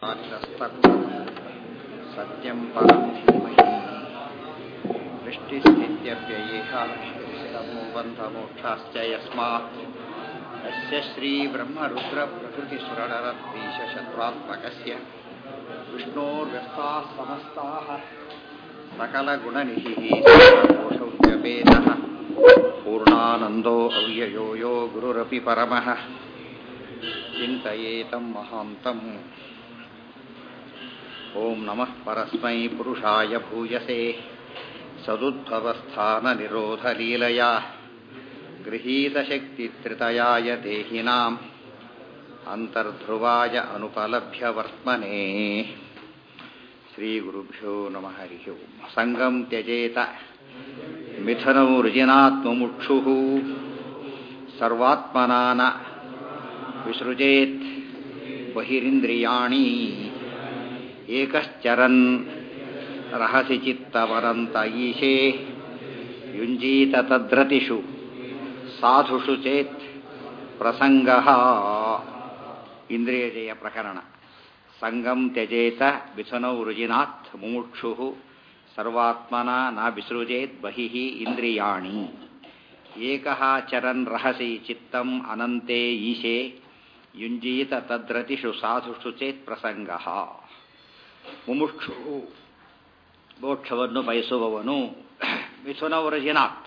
सत्यं परं धीमहि सृष्टिस्थित्यव्ययेहानमो बन्धमोक्षाश्च यस्मात् तस्य श्रीब्रह्मरुद्रप्रभृतिसुरनरद्वीषशत्रुत्मकस्य विष्णोर्व्यस्ताः समस्ताः सकलगुणनिधिः सर्वदोषव्यपेतः पूर्णानन्दो अव्ययो यो गुरुरपि परमः चिन्तयेतं महान्तम्। ओं नमः परस्मै पुरुषाय भूयसे सदुद्भवस्थाननिरोधलीलया गृहीतशक्तित्रितयाय देहिनाम् अन्तर्ध्रुवाय अनुपलभ्यवर्त्मने। श्रीगुरुभ्यो नमः। हरिः ओं। संगं त्यजेत मिथुनौ रुजिनात्ममुक्षुः सर्वात्मना न विसृजेत् बहिरिन्द्रियाणि एकश्चरन् रहसि चित्तवरन्त ईशे युञ्जीत तद्रतिषु साधुषु चेत् प्रसंगः। इंद्रियजय प्रकरण। संगं त्यजेत मिथुनौ रुजिनात् मुमुक्षुः सर्वात्मना न विसृजेत् बहिः इंद्रियाणि एकः चरन् रहसि चित्तम् अनन्ते ईशे युञ्जीत तद्रतिषु साधुषु चेತ್ ಪ್ರಸಂಗಃ। ಮುಮುಕ್ಷು ಮೋಕ್ಷವನ್ನು ಬಯಸುವವನು ಮಿಥುನವೃಜಿನಾಥ್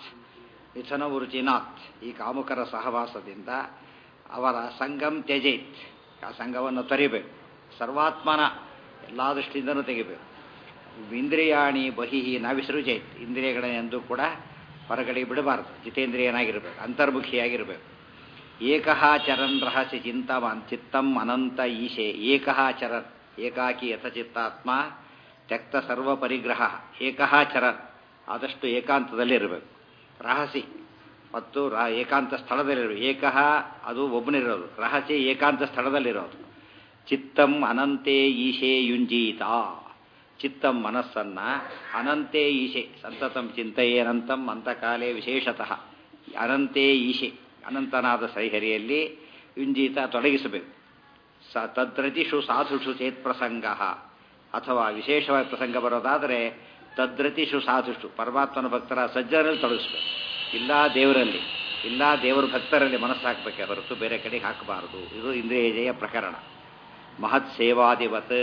ಈ ಕಾಮುಕರ ಸಹವಾಸದಿಂದ ಅವರ ಸಂಗಂ ತ್ಯಜೇತ್, ಆ ಸಂಘವನ್ನು ತೊರೆಯಬೇಕು. ಸರ್ವಾತ್ಮನ ಎಲ್ಲ ದೃಷ್ಟಿಯಿಂದನೂ ತೆಗಿಬೇಕು. ಇಂದ್ರಿಯಾಣಿ ಬಹಿಹಿ ನ ವಿಸೃಜೇತ್, ಇಂದ್ರಿಯಗಳನ್ನೆಂದೂ ಕೂಡ ಹೊರಗಡೆ ಬಿಡಬಾರದು. ಜಿತೇಂದ್ರಿಯನಾಗಿರಬೇಕು, ಅಂತರ್ಮುಖಿಯಾಗಿರಬೇಕು. ಏಕಃ ಚರನ್ ರಹಸಿ ಚಿತ್ತಂ ಅನಂತ ಈಶೆ. ಏಕಃ ಚರನ್, ಏಕಾಕಿ ಯಥಚಿತ್ತಾತ್ಮ ತ್ಯಕ್ತ ಸರ್ವ ಪರಿಗ್ರಹ. ಏಕಃ ಚರನ್, ಆದಷ್ಟು ಏಕಾಂತದಲ್ಲಿರಬೇಕು. ರಹಸಿ ಮತ್ತು ಏಕಾಂತ ಸ್ಥಳದಲ್ಲಿರಬೇಕು. ಏಕಃ ಅದು ಒಬ್ಬನಿರೋದು, ರಹಸಿ ಏಕಾಂತ ಸ್ಥಳದಲ್ಲಿರೋದು. ಚಿತ್ತಂ ಅನಂತೆ ಈಶೆ ಯುಂಜೀತ, ಚಿತ್ತಂ ಮನಸ್ಸನ್ನ ಅನಂತೆ ಈಶೆ ಸಂತತಂ ಚಿಂತೆಯೇನಂತಂ ಅಂತಕಾಲೇ ವಿಶೇಷತಃ ಅನಂತೆ ಈಶೆ ಅನಂತನಾದ ಶ್ರೀಹರಿಯಲ್ಲಿ ಯುಂಜೀತ ತೊಡಗಿಸಬೇಕು. ತದ್ರತಿಷು ಸಾಧುಷು ಚೇತ್ ಪ್ರಸಂಗ, ಅಥವಾ ವಿಶೇಷವಾಗಿ ಪ್ರಸಂಗ ಬರೋದಾದರೆ ತದ್ರತಿಷು ಸಾಧುಷು ಪರಮಾತ್ಮನ ಭಕ್ತರ ಸಜ್ಜನಲ್ಲಿ ತೊಡಗಿಸ್ಬೇಕು. ಇಲ್ಲ ದೇವರಲ್ಲಿ, ಇಲ್ಲ ದೇವರ ಭಕ್ತರಲ್ಲಿ ಮನಸ್ಸಾಕಬೇಕೆ ಹೊರತು ಬೇರೆ ಕಡೆಗೆ ಹಾಕಬಾರದು. ಇದು ಇಂದ್ರಿಯಜಯ ಪ್ರಕರಣ. ಮಹತ್ ಸೇವಾದಿವತ್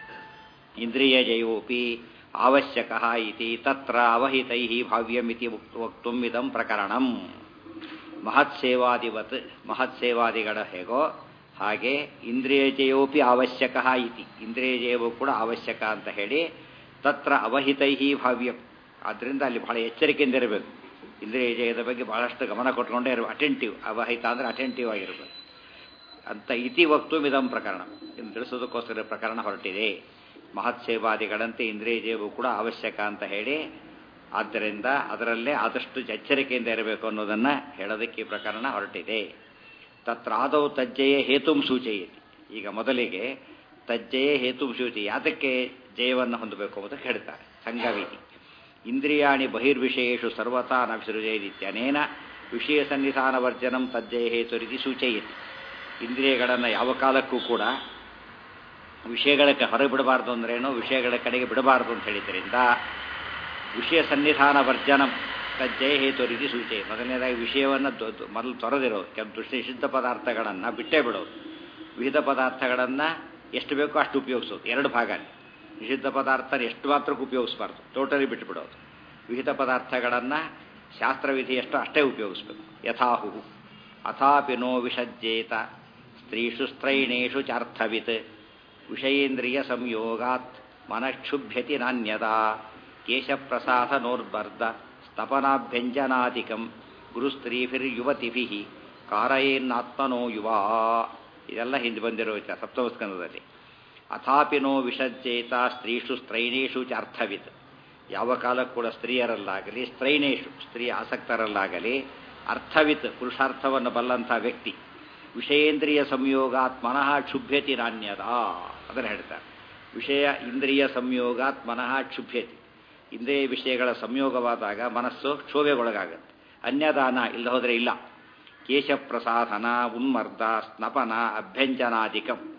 ಇಂದ್ರಿಯಜಯೋಪಿ ಅವಶ್ಯಕ ಇತಿ ತತ್ರ ಅವಹಿತೈ ಭಾವ್ಯಮಿತಿ ವಕ್ತುಂ ಇದಂ ಪ್ರಕರಣಂ. ಮಹತ್ ಸೇವಾದಿವತ್, ಮಹತ್ ಸೇವಾದಿಗಳ ಹೇಗೋ ಹಾಗೆ ಇಂದ್ರಿಯಜಯೋಪಿ ಅವಶ್ಯಕ ಇತಿ, ಇಂದ್ರಿಯಜಯವೂ ಕೂಡ ಅವಶ್ಯಕ ಅಂತ ಹೇಳಿ ತತ್ರ ಅವಹಿತೈ ಭಾವ್ಯಂ. ಆದ್ದರಿಂದ ಅಲ್ಲಿ ಬಹಳ ಎಚ್ಚರಿಕೆಯಿಂದ ಇರಬೇಕು. ಇಂದ್ರಿಯಜಯದ ಬಗ್ಗೆ ಬಹಳಷ್ಟು ಗಮನ ಕೊಟ್ಕೊಂಡೇ ಇರಬೇಕು. ಅಟೆಂಟಿವ್, ಅವಹಿತ ಅಂದರೆ ಅಟೆಂಟಿವ್ ಆಗಿರಬೇಕು ಅಂತ ಇತಿ ವಕ್ತುಂ ಇದಂ ಪ್ರಕರಣ, ಇನ್ನು ತಿಳಿಸೋದಕ್ಕೋಸ್ಕರ ಪ್ರಕರಣ ಹೊರಟಿದೆ. ಮಹತ್ ಸೇವಾದಿಗಳಂತೆ ಇಂದ್ರಿಯಜಯವೂ ಕೂಡ ಅವಶ್ಯಕ ಅಂತ ಹೇಳಿ, ಆದ್ದರಿಂದ ಅದರಲ್ಲೇ ಆದಷ್ಟು ಎಚ್ಚರಿಕೆಯಿಂದ ಇರಬೇಕು ಅನ್ನೋದನ್ನು ಹೇಳೋದಕ್ಕೆ ಈ ಪ್ರಕರಣ ಹೊರಟಿದೆ. ತತ್ರ ಆದೌ ತಜ್ಜಯ ಹೇತುಂ ಸೂಚಯತಿ. ಈಗ ಮೊದಲಿಗೆ ತಜ್ಜಯ ಹೇತುಂ ಸೂಚಿ, ಯಾತಕ್ಕೆ ಜಯವನ್ನು ಹೊಂದಬೇಕು ಅಂತ ಹೇಳ್ತಾರೆ. ಸಂಗವಿತಿ ಇಂದ್ರಿಯಾಣಿ ಬಹಿರ್ವಿಷಯೇಷು ಸರ್ವತಾ ನ ವಿಸೃಜೇದಿತ್ಯನೇನ ವಿಷಯ ಸನ್ನಿಧಾನ ವರ್ಜನಂ ತಜ್ಜಯ ಹೇತುರಿತಿ ಸೂಚಯತಿ. ಇಂದ್ರಿಯಗಳನ್ನು ಯಾವ ಕಾಲಕ್ಕೂ ಕೂಡ ವಿಷಯಗಳ ಹೊರಗೆ ಬಿಡಬಾರ್ದು ಅಂದ್ರೇನು, ವಿಷಯಗಳ ಕಡೆಗೆ ಬಿಡಬಾರ್ದು ಅಂತ ಹೇಳಿದ್ರಿಂದ ವಿಷಯ ಸನ್ನಿಧಾನ ವರ್ಜನಂ ತಜ್ಜಯ ಹೇತು ರೀತಿ ಸೂಚೆ. ಮೊದಲನೇದಾಗಿ ವಿಷಯವನ್ನು ಮೊದಲು ತೊರೆದಿರೋದು, ಕೆಲವು ನಿಷಿದ್ಧ ಪದಾರ್ಥಗಳನ್ನು ಬಿಟ್ಟೇ ಬಿಡೋದು. ವಿವಿಧ ಪದಾರ್ಥಗಳನ್ನು ಎಷ್ಟು ಬೇಕೋ ಅಷ್ಟು ಉಪಯೋಗಿಸೋದು. ಎರಡು ಭಾಗ, ನಿಷಿದ್ಧ ಪದಾರ್ಥ ಎಷ್ಟು ಮಾತ್ರಕ್ಕೂ ಉಪಯೋಗಿಸಬಾರ್ದು, ಟೋಟಲಿ ಬಿಟ್ಟುಬಿಡೋದು. ವಿವಿಧ ಪದಾರ್ಥಗಳನ್ನು ಶಾಸ್ತ್ರವಿಧಿಯಷ್ಟು ಅಷ್ಟೇ ಉಪಯೋಗಿಸ್ಬೇಕು. ಯಥಾಹು ಅಥಾಪಿನೋ ವಿಷಜ್ಜೇತ ಸ್ತ್ರೀಷು ಸ್ತ್ರೈಣೇಷು ಚಾರ್ಥವಿತ್ ವಿಷಯೇಂದ್ರಿಯ ಸಂಯೋಗಾತ್ ಮನಕ್ಷುಭ್ಯತಿ ನಾಣ್ಯದಾ ಕೇಶಪ್ರಸಾದನೋರ್ಬರ್ಧ ಸ್ತಪನಾಭ್ಯಂಜನಾಧಿಕಂ ಗುರುಸ್ತ್ರೀಭಿರ್ಯುವತಿಭಿಃ ಕಾರಯೇನ್ನಾತ್ಮನೋ ಯುವಾ. ಇದೆಲ್ಲ ಹಿಂದೆ ಬಂದಿರೋ ಸಪ್ತಮಸ್ಕಂದದಲ್ಲಿ. ಅಥಾಪಿನೋ ವಿಷಜ್ಜೇತ ಸ್ತ್ರೀಷು ಸ್ತ್ರೈಣೇಷು ಚ ಅರ್ಥವಿತ್, ಯಾವ ಕಾಲಕ್ಕೂ ಕೂಡ ಸ್ತ್ರೀಯರಲ್ಲಾಗಲಿ ಸ್ತ್ರೈಣೇಷು ಸ್ತ್ರೀ ಆಸಕ್ತರಲ್ಲಾಗಲಿ ಅರ್ಥವಿತ್ ಪುರುಷಾರ್ಥವನ್ನು ಬಲ್ಲಂಥ ವ್ಯಕ್ತಿ ವಿಷಯೇಂದ್ರಿಯ ಸಂಯೋಗಾತ್ ಮನಃ ಕ್ಷುಭ್ಯತಿ ನಾಣ್ಯದ ಅದನ್ನು ಹೇಳ್ತಾರೆ. ವಿಷಯ ಇಂದ್ರಿಯ ಸಂಯೋಗಾತ್ ಮನಃ ಕ್ಷುಭ್ಯತಿ, ಇಂದ್ರಿಯ ವಿಷಯಗಳ ಸಂಯೋಗವಾದಾಗ ಮನಸ್ಸು ಕ್ಷೋಭೆಗೊಳಗಾಗುತ್ತೆ. ಅನ್ಯದಾನ ಇಲ್ಲ ಹೋದರೆ ಇಲ್ಲ. ಕೇಶಪ್ರಸಾದನ ಉನ್ಮರ್ದ ಸ್ನಪನ ಅಭ್ಯಂಜನಾಧಿಕಂ,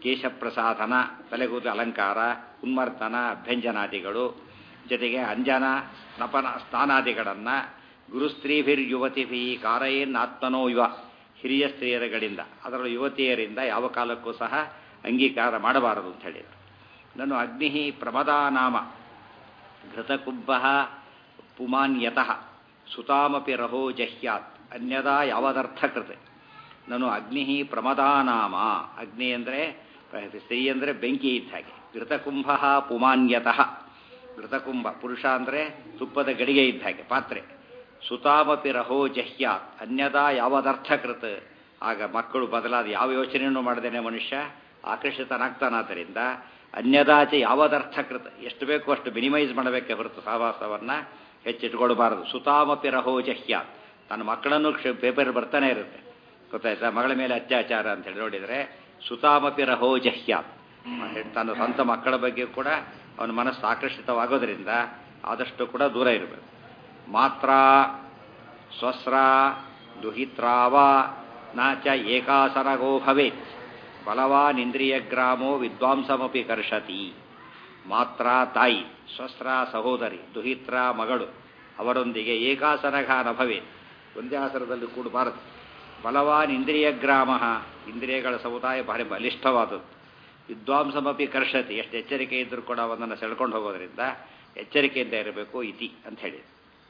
ಕೇಶಪ್ರಸಾಧನ ತಲೆಗೂದಲು ಅಲಂಕಾರ, ಉನ್ಮರ್ತನ, ಅಭ್ಯಂಜನಾದಿಗಳು, ಜೊತೆಗೆ ಅಂಜನ ನಪನ ಸ್ನಾನಾದಿಗಳನ್ನು ಗುರುಸ್ತ್ರೀಭಿರ್ಯುವತಿಭಿ ಕಾರಯೇನ್ನಾತ್ಮನೋ ಯುವ ಹಿರಿಯ ಸ್ತ್ರೀಯರುಗಳಿಂದ ಅದರಲ್ಲೂ ಯುವತಿಯರಿಂದ ಯಾವ ಕಾಲಕ್ಕೂ ಸಹ ಅಂಗೀಕಾರ ಮಾಡಬಾರದು ಅಂತ ಹೇಳಿದರು. ನಾನು ಅಗ್ನಿ ಪ್ರಮದಾನಾಮ ಘೃತಕುಂಭ ಪುಮಾನ್ಯತಃ ಸುತಾಮಪಿ ರಹೋ ಜಹ್ಯಾತ್ ಅನ್ಯದಾ ಯಾವದರ್ಥಕೃತ. ನಾನು ಅಗ್ನಿ ಪ್ರಮದಾನಾಮ, ಅಗ್ನಿ ಅಂದರೆ ಸ್ತ್ರೀ ಅಂದರೆ ಬೆಂಕಿ ಇದ್ದ ಹಾಗೆ. ಘೃತಕುಂಭ ಪುಮಾನ್ಯತಃ, ಘೃತಕುಂಭ ಪುರುಷ ಅಂದರೆ ತುಪ್ಪದ ಗಡಿಗೆ ಇದ್ದ ಹಾಗೆ ಪಾತ್ರೆ. ಸುತಾಮಪಿ ರಹೋ ಜಹ್ಯಾತ್ ಅನ್ಯದಾ ಯಾವದರ್ಥಕೃತ, ಆಗ ಮಕ್ಕಳು ಬದಲಾದ ಯಾವ ಯೋಚನೆಯನ್ನು ಮಾಡದೇನೆ ಮನುಷ್ಯ ಆಕರ್ಷಿತನಾಗ್ತಾನಾದ್ದರಿಂದ ಅನ್ಯದಾಚೆ ಯಾವದರ್ಥಕೃತ, ಎಷ್ಟು ಬೇಕೋ ಅಷ್ಟು ಮಿನಿಮೈಸ್ ಮಾಡಬೇಕೆ ಹೊರತು ಸಹವಾಸವನ್ನು ಹೆಚ್ಚಿಟ್ಕೊಳ್ಬಾರದು. ಸುತಾಮಪಿ ರಹೋ ಜಹ್ಯಾತ್, ತನ್ನ ಮಕ್ಕಳನ್ನು ಪೇಪರ್ ಬರ್ತಾನೆ ಇರುತ್ತೆ, ಗೊತ್ತಾಯ್ತಾ, ಮಗಳ ಮೇಲೆ ಅತ್ಯಾಚಾರ ಅಂತೇಳಿ ನೋಡಿದರೆ ಸುತಾಮಪಿ ರಹೋ ಜಹ್ಯಾತ್, ತನ್ನ ಸ್ವಂತ ಮಕ್ಕಳ ಬಗ್ಗೆ ಕೂಡ ಅವನ ಮನಸ್ಸು ಆಕರ್ಷಿತವಾಗೋದ್ರಿಂದ ಆದಷ್ಟು ಕೂಡ ದೂರ ಇರಬೇಕು. ಮಾತ್ರ ಸ್ವಸ್ರ ದುಹಿತ್ರಾವ ನಾಚ ಏಕಾಸನಗೋ ಭವೇತ್ ಬಲವಾನಿಂದ್ರಿಯಗ್ರಾಮೋ ವಿದ್ವಾಂಸಮಪಿ ಕರ್ಷತಿ. ಮಾತ್ರ ತಾಯಿ, ಸ್ವಸ್ರ ಸಹೋದರಿ, ದುಹಿತ್ರ ಮಗಳು, ಅವರೊಂದಿಗೆ ಏಕಾಸನಘ ನ ಭವೇತ್, ಒಂದೇ ಆಸನದಲ್ಲಿ ಕೂಡಬಾರದು. ಬಲವಾನ್ ಇಂದ್ರಿಯಗ್ರಾಮ, ಇಂದ್ರಿಯಗಳ ಸಮುದಾಯ ಭಾರಿ ಬಲಿಷ್ಠವಾದದ್ದು. ವಿದ್ವಾಂಸಮಪಿ ಕರ್ಷತಿ, ಎಷ್ಟು ಎಚ್ಚರಿಕೆ ಇದ್ದರೂ ಕೂಡ ಅವನನ್ನು ಸೆಳ್ಕೊಂಡು ಹೋಗೋದ್ರಿಂದ ಎಚ್ಚರಿಕೆಯಿಂದ ಇರಬೇಕು ಇತಿ ಅಂತ ಹೇಳಿ.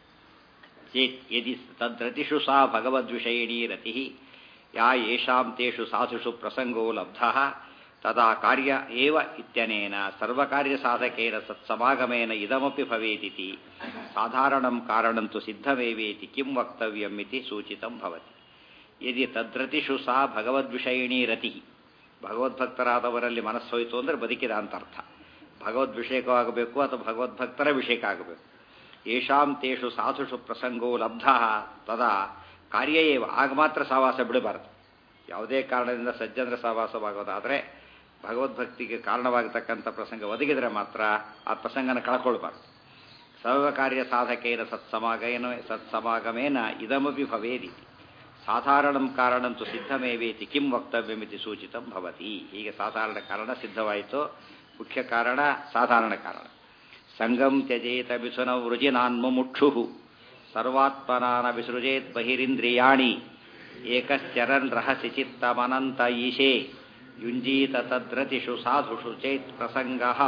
ಚೇತ್ ಯದಿ ತದ್ರತಿಷು ಸಾ ಭಗವದ್ವಿಷಯಿಣೀ ರತಿ ಯಾ ಯೇಷಾಂ ತೇಷು ಸಾಧುಷು ಪ್ರಸಂಗೋ ಲಬ್ಧಃ ತದಾ ಕಾರ್ಯ ಏವ ಇತ್ಯನೇನ ಸರ್ವಕಾರ್ಯಸಾಧಕೇನ ಸತ್ಸಮಾಗಮೇನ ಇದಮಪಿ ಭವೇದಿತಿ ಸಾಧಾರಣಂ ಕಾರಣಂತು ಸಿದ್ಧಮೇವೇತಿ ಕಿಂ ವಕ್ತವ್ಯಂ ಇತಿ ಸೂಚಿತಂ ಭವತಿ. ಯದಿ ತದ್ರತಿಷು ಸಾ ಭಗವದ್ವಿಷಯಿಣೀ ರತಿ, ಭಗವದ್ಭಕ್ತರಾದವರಲ್ಲಿ ಮನಸ್ಸೋಯ್ತು ಅಂದರೆ ಬದುಕಿದ ಅಂತ ಅರ್ಥ. ಭಗವದ್ವಿಷಯಕವಾಗಬೇಕು ಅಥವಾ ಭಗವದ್ಭಕ್ತರ ವಿಷಯಕ ಆಗಬೇಕು. ಯೇಷಾಂ ತೇಷು ಸಾಧುಷು ಪ್ರಸಂಗೋ ಲಬ್ಧಃ ತದಾ ಕಾರ್ಯ ಏವ, ಆಗ ಮಾತ್ರ ಸಹವಾಸ ಬಿಡಬಾರದು. ಯಾವುದೇ ಕಾರಣದಿಂದ ಸಜ್ಜನರ ಸಹವಾಸವಾಗೋದಾದರೆ ಭಗವದ್ಭಕ್ತಿಗೆ ಕಾರಣವಾಗತಕ್ಕಂಥ ಪ್ರಸಂಗ ಒದಗಿದರೆ ಮಾತ್ರ ಆ ಪ್ರಸಂಗನ ಕಳ್ಕೊಳ್ಬಾರ್ದು. ಸರ್ವಕಾರ್ಯ ಸಾಧಕೇನ ಸತ್ಸಮಾಗಮೇನ ಇದಮಪಿ ಭವೇದಿತಿ ಸಾಧಾರಣಂ ಕಾರಣಂತು ಸಿದ್ಧಮೇವೇತಿ ಕಿಂ ವಕ್ತವ್ಯಮಿತಿ ಸೂಚಿತಂ ಭವತಿ. ಹೀಗೆ ಸಾಧಾರಣ ಕಾರಣ ಸಿದ್ಧವಾಯಿತು, ಮುಖ್ಯ ಕಾರಣ ಸಾಧಾರಣ ಕಾರಣ. ಸಂಗಂ ತ್ಯಜೇತ ವಿಸುನ ವೃಜಿನಾನ್ಮುಕ್ಷು ಸರ್ವಾತ್ಮನಾನ ವಿಸೃಜೇತ್ ಬಹಿರಿಂದ್ರಿಯಾಣಿ ಏಕಶ್ಚರನ್ ರಹಸಿ ಚಿತ್ತಮನಂತ ಈಶೇ ಯುಂಜೀತ ತದ್ರತಿಷು ಸಾಧುಷು ಚೇತ್ ಪ್ರಸಂಗಃ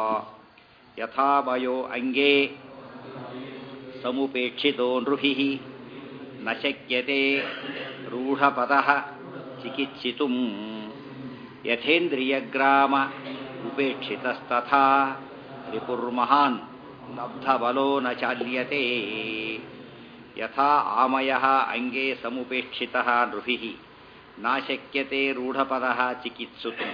ಯಥಾಮಯೋ ಅಂಗೇ ಸಮುಪೇಕ್ಷಿತೋ ನೃಭಿಃ ನ ಶಕ್ಯತೆ ರೂಢಪದಃ ಚಿಕಿತ್ಸಿತುಂ ಯಥೇಂದ್ರಿಯಗ್ರಾಮ ಉಪೇಕ್ಷಿತಸ್ತಥಾ ರಿಪುರ್ಮಹಾನ್ ಲಬ್ಧಬಲೋ ನ ಚಾಲ್ಯತೆ. ಯಥಾ ಆಮಯಃ ಅಂಗೇ ಸಮುಪೇಕ್ಷಿತಃ ನೃಭಿಃ ನ ಶಕ್ಯತೆ ರೂಢಪದಃ ಚಿಕಿತ್ಸಿತುಂ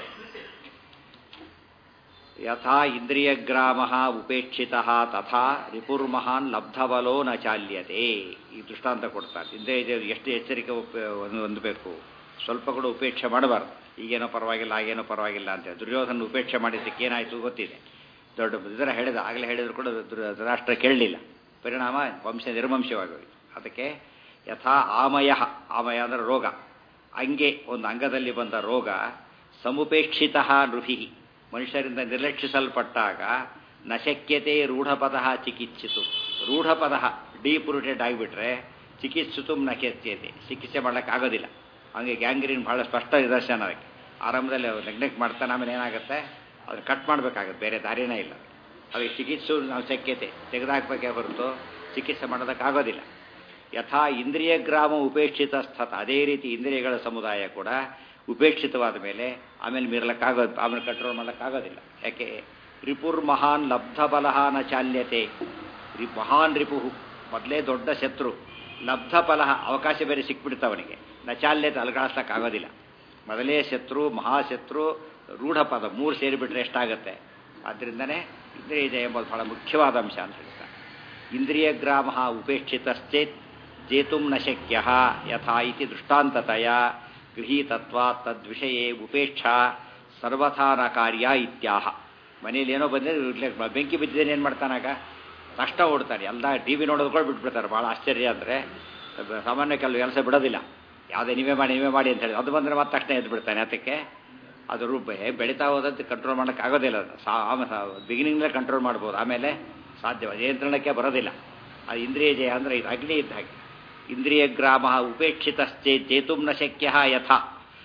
ಯಥಾ ಇಂದ್ರಿಯಗ್ರಾಮಃ ಉಪೇಕ್ಷಿತಃ ತಥಾ ರಿಪುರ್ಮಹಾನ್ ಲಬ್ಧಬಲೋ ನ ಚಾಲ್ಯತೆ. ಈ ದೃಷ್ಟಾಂತ ಕೊಡ್ತಾರೆ. ಇಂದ್ರಿಯ ಎಷ್ಟು ಎಚ್ಚರಿಕೆ ಹೊಂದಬೇಕು, ಸ್ವಲ್ಪ ಕೂಡ ಉಪೇಕ್ಷೆ ಮಾಡಬಾರ್ದು. ಈಗೇನೋ ಪರವಾಗಿಲ್ಲ, ಆಗೇನೋ ಪರವಾಗಿಲ್ಲ ಅಂತೇಳಿ ದುರ್ಯೋಧನ ಉಪೇಕ್ಷೆ ಮಾಡಿದ್ದಕ್ಕೆ ಏನಾಯಿತು ಗೊತ್ತಿದೆ. ದೊಡ್ಡ ಇದರ ಹೇಳಿದ ಆಗಲೇ ಹೇಳಿದ್ರು ಕೂಡ ರಾಷ್ಟ್ರ ಕೇಳಲಿಲ್ಲ, ಪರಿಣಾಮ ವಂಶ ನಿರ್ವಂಶವಾಗೋಯಿತು. ಅದಕ್ಕೆ ಯಥಾ ಆಮಯ, ಆಮಯ ಅಂದರೆ ರೋಗ, ಅಂಗೆ ಒಂದು ಅಂಗದಲ್ಲಿ ಬಂದ ರೋಗ, ಸಮುಪೇಕ್ಷಿತ ನೃಭಿ ಮನುಷ್ಯರಿಂದ ನಿರ್ಲಕ್ಷಿಸಲ್ಪಟ್ಟಾಗ ನಶಕ್ಯತೆ ರೂಢಪದ ಚಿಕಿತ್ಸಿತು, ರೂಢಪದ ಡೀಪ್ ರೂಟೆಡ್ ಆಗಿಬಿಟ್ರೆ ಚಿಕಿತ್ಸಿತು ನಶಕ್ಯತೆ, ಚಿಕಿತ್ಸೆ ಮಾಡೋಕ್ಕಾಗೋದಿಲ್ಲ. ಹಂಗೆ ಗ್ಯಾಂಗ್ರೀನ್ ಭಾಳ ಸ್ಪಷ್ಟ ನಿದರ್ಶನ. ಅದಕ್ಕೆ ಆರಂಭದಲ್ಲಿ ನೆಗ್ಲೆಕ್ಟ್ ಮಾಡ್ತಾನೆ, ಆಮೇಲೆ ಏನಾಗುತ್ತೆ ಅದನ್ನು ಕಟ್ ಮಾಡಬೇಕಾಗುತ್ತೆ, ಬೇರೆ ದಾರಿನೇ ಇಲ್ಲ. ಅದಕ್ಕೆ ಚಿಕಿತ್ಸು ನಾವು ಶಕ್ಯತೆ ತೆಗೆದುಹಾಕಬೇಕೇ ಹೊರತು ಚಿಕಿತ್ಸೆ ಮಾಡೋದಕ್ಕಾಗೋದಿಲ್ಲ. ಯಥಾ ಇಂದ್ರಿಯ ಗ್ರಾಮ ಉಪೇಕ್ಷಿತ ಸ್ಥತ, ಅದೇ ರೀತಿ ಇಂದ್ರಿಯಗಳ ಸಮುದಾಯ ಕೂಡ ಉಪೇಕ್ಷಿತವಾದ ಮೇಲೆ ಆಮೇಲೆ ಮೀರಲಕ್ಕಾಗೋದು, ಆಮೇಲೆ ಕಂಟ್ರೋಲ್ ಮಾಡೋಕ್ಕಾಗೋದಿಲ್ಲ. ಯಾಕೆ ರಿಪುರ್ ಮಹಾನ್ ಲಬ್ಧಬಲಹ ನ ಚಾಲ್ಯತೆ. ಮಹಾನ್ ರಿಪುಹು ಮೊದಲೇ ದೊಡ್ಡ ಶತ್ರು, ಲಬ್ಧಫಲಹ ಅವಕಾಶ ಬೇರೆ ಸಿಕ್ಬಿಡ್ತಾವನಿಗೆ, ನ ಚಾಲ್ಯತೆ ಅಲಗಾಡಿಸ್ಲಿಕ್ಕಾಗೋದಿಲ್ಲ. ಮೊದಲೇ ಶತ್ರು, ಮಹಾಶತ್ರು, ರೂಢಪದ ಮೂರು ಸೇರಿಬಿಟ್ರೆ ಎಷ್ಟಾಗುತ್ತೆ. ಆದ್ದರಿಂದನೇ ಇಂದ್ರಿಯ ಜಯ ಎಂಬುದು ಬಹಳ ಮುಖ್ಯವಾದ ಅಂಶ ಅಂತ ಹೇಳ್ತಾರೆ. ಇಂದ್ರಿಯ ಗ್ರಾಮ ಉಪೇಕ್ಷಿತಶ್ಚೇತ್ ಜೇತುಂ ನ ಶಕ್ಯ ಯಥಾ ಇತಿ ದೃಷ್ಟಾಂತತಯ ಗೃಹೀತತ್ವಾ ತದ್ವಿಷಯೇ ಉಪೇಕ್ಷಾ ಸರ್ವಥಾನ ಕಾರ್ಯ ಇತ್ಯಾಹ. ಮನೇಲಿ ಏನೋ ಬಂದರೆ ಬೆಂಕಿ ಬಿದ್ದಿದ್ದೇನೆ ಏನು ಮಾಡ್ತಾನಾಗ ಕಷ್ಟ ಓಡ್ತಾನೆ, ಎಲ್ಲ ಟಿ ವಿ ನೋಡೋದು ಕೂಡ ಬಿಟ್ಬಿಡ್ತಾರೆ. ಭಾಳ ಆಶ್ಚರ್ಯ ಅಂದರೆ ಸಾಮಾನ್ಯ ಕೆಲವು ಕೆಲಸ ಬಿಡೋದಿಲ್ಲ, ಯಾವುದೇ ನೀವೇ ಮಾಡಿ ಅಂತ ಹೇಳಿ ಅದು ಬಂದರೆ ಮತ್ತೆ ತಕ್ಷಣ ಎದ್ದು ಬಿಡ್ತಾನೆ. ಅದಕ್ಕೆ ಅದು ರೂಪ ಬೆಳೀತಾ ಹೋದಂತೆ ಕಂಟ್ರೋಲ್ ಮಾಡೋಕ್ಕಾಗೋದಿಲ್ಲ. ಬಿಗಿನಿಂಗ್ಲೇ ಕಂಟ್ರೋಲ್ ಮಾಡ್ಬೋದು, ಆಮೇಲೆ ಸಾಧ್ಯ ನಿಯಂತ್ರಣಕ್ಕೆ ಬರೋದಿಲ್ಲ. ಅದು ಇಂದ್ರಿಯ ಜಯ ಅಂದರೆ ಇದು ಅಗ್ನಿ ಇದ್ದ ಹಾಗೆ. ಇಂದ್ರಿಯ ಗ್ರಾಮ ಉಪೇಕ್ಷಿತಶ್ಚೇ ಚೇತುಂ ನ ಶಕ್ಯ ಯಥಾ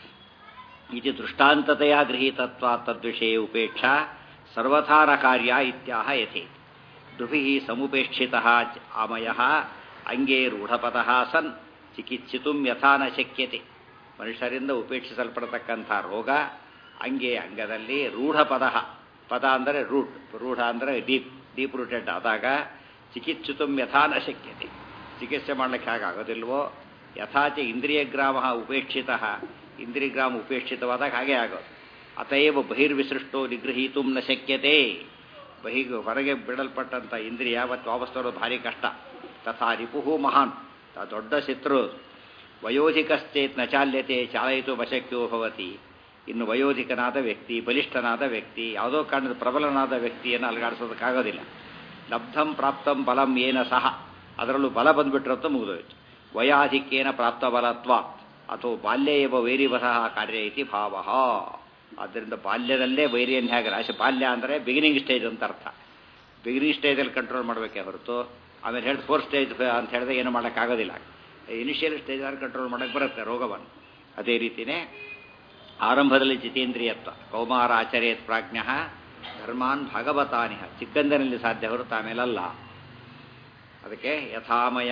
ಇದು ದೃಷ್ಟಾಂತತೆಯ ಗೃಹೀತತ್ವ ತದ್ವಿಷಯ ಉಪೇಕ್ಷಾ ಸರ್ವಥಾರ ಕಾರ್ಯ ಇತ್ಯಾಹ ಯಥೇ ದುಭಿ ಸಮುಪೇಕ್ಷಿತ ಆಮಯ ಅಂಗೇ ರೂಢಪತಃ ಸನ್ ಚಿಕಿತ್ಸಿತು ಯಥಾ ನ ಶಕ್ಯತೆ. ಮನುಷ್ಯರಿಂದ ಉಪೇಕ್ಷಿಸಲ್ಪಡತಕ್ಕಂಥ ರೋಗ ಅಂಗದಲ್ಲಿ ರೂಢಪದ, ಪದ ಅಂದರೆ ರೂಟ್, ರೂಢ ಅಂದರೆ ಡೀಪ್ ರೂಟೆಡ್ ಆದಾಗ ಚಿಕಿತ್ಸಿತು ಯಥಾ ನ ಶಕ್ಯತೆ, ಚಿಕಿತ್ಸೆ ಮಾಡಲಿಕ್ಕೆ ಹಾಗಾಗೋದಿಲ್ವೋ. ಯಥಾಚ ಇಂದ್ರಿಯ ಗ್ರಾಮ ಉಪೇಕ್ಷಿತ, ಇಂದ್ರಿಯ ಗ್ರಾಮ ಉಪೇಕ್ಷಿತವಾದಾಗ ಹಾಗೆ ಆಗೋದು. ಅತಯವ ಬಹಿರ್ವಿಸೃಷ್ಟೋ ನಿಗೃಹೀತು ನ ಶಕ್ಯತೆ, ಹೊರಗೆ ಬಿಡಲ್ಪಟ್ಟಂಥ ಇಂದ್ರಿಯ ಮತ್ತು ವಾಪಸ್ ತರೋದು ಭಾರಿ ಕಷ್ಟ. ತಥಾ ರಿಪುಹು ಮಹಾನ್, ದೊಡ್ಡ ಶತ್ರು. ವಯೋಧಿಕಶ್ಚೇತ್ ನ ಚಾಲ್ಯತೆ ಚಾಲಯಿತು ಅಶಕ್ಯೋ ಭವತಿ. ಇನ್ನು ವಯೋಧಿಕನಾದ ವ್ಯಕ್ತಿ, ಬಲಿಷ್ಠನಾದ ವ್ಯಕ್ತಿ, ಯಾವುದೋ ಕಾರಣದ ಪ್ರಬಲನಾದ ವ್ಯಕ್ತಿಯನ್ನು ಅಲುಗಾಡಿಸೋದಕ್ಕಾಗೋದಿಲ್ಲ. ಲಬ್ಧಂ ಪ್ರಾಪ್ತಂ ಬಲಂ ಏನ ಸಹ, ಅದರಲ್ಲೂ ಬಲ ಬಂದುಬಿಟ್ರಂತೂ ಮುಗಿದೋಯ್ತು. ವಯಾಧಿಕ್ಯೇನ ಪ್ರಾಪ್ತ ಬಲತ್ವ ಅಥವಾ ಬಾಲ್ಯ ಏವ ವೈರಿವಸಃ ಕಾರ್ಯ ಇತಿ ಭಾವ. ಆದ್ದರಿಂದ ಬಾಲ್ಯದಲ್ಲೇ ವೈರಿಯನ್ನು ಹೇಗೆ ರಾಶಿ, ಬಾಲ್ಯ ಅಂದರೆ ಬಿಗಿನಿಂಗ್ ಸ್ಟೇಜ್ ಅಂತ ಅರ್ಥ. ಬಿಗಿನಿಂಗ್ ಸ್ಟೇಜಲ್ಲಿ ಕಂಟ್ರೋಲ್ ಮಾಡಬೇಕೇ ಹೊರತು ಆಮೇಲೆ ಹೇಳಿ ಫೋರ್ತ್ ಸ್ಟೇಜ್ ಅಂತ ಹೇಳಿದ್ರೆ ಏನು ಮಾಡೋಕ್ಕಾಗೋದಿಲ್ಲ. ಇನಿಷಿಯಲ್ ಸ್ಟೇಜ್ ಆದ್ರೆ ಕಂಟ್ರೋಲ್ ಮಾಡೋಕ್ಕೆ ಬರುತ್ತೆ ರೋಗವನ್ನು. ಅದೇ ರೀತಿಯೇ ಆರಂಭದಲ್ಲಿ ಜಿತೇಂದ್ರಿಯತ್ವ, ಕೌಮಾರ ಆಚರ್ಯತ್ ಪ್ರಾಜ್ಞ ಧರ್ಮಾನ್ ಭಗವತಾನಿಹ, ಚಿಕ್ಕಂದಿನಲ್ಲಿ ಸಾಧ್ಯ ಹೊರತು ಆಮೇಲಲ್ಲ. ಅದಕ್ಕೆ ಯಥಾಮಯ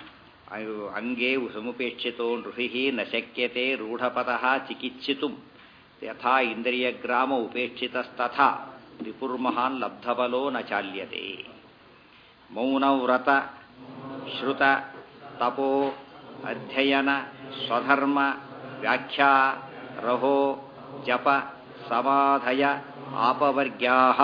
ಅಂಗೇ ಸಮುಪೇಕ್ಷಿತೋ ನೃಹಿ ನ ಶಕ್ಯತೆ ರೂಢಪತಃ ಚಿಕಿತ್ಸಿತು ಯಥಾ ಇಂದ್ರಿಯಗ್ರಾಮ ಉಪೇಕ್ಷಿತಸ್ತಥಾ ರಿಪುರ್ಮಹಾನ್ ಲಬ್ಧಬಲೋ ನ ಚಾಲ್ಯತೆ. ಮೌನವ್ರತ ಶ್ರುತ ತಪೋ ಅಧ್ಯಯನ ಸ್ವಧರ್ಮ ವ್ಯಾಖ್ಯಾ ರಹೋ ಜಪ ಸಮಾಧಯ ಆಪವರ್ಗ್ಯಾಃ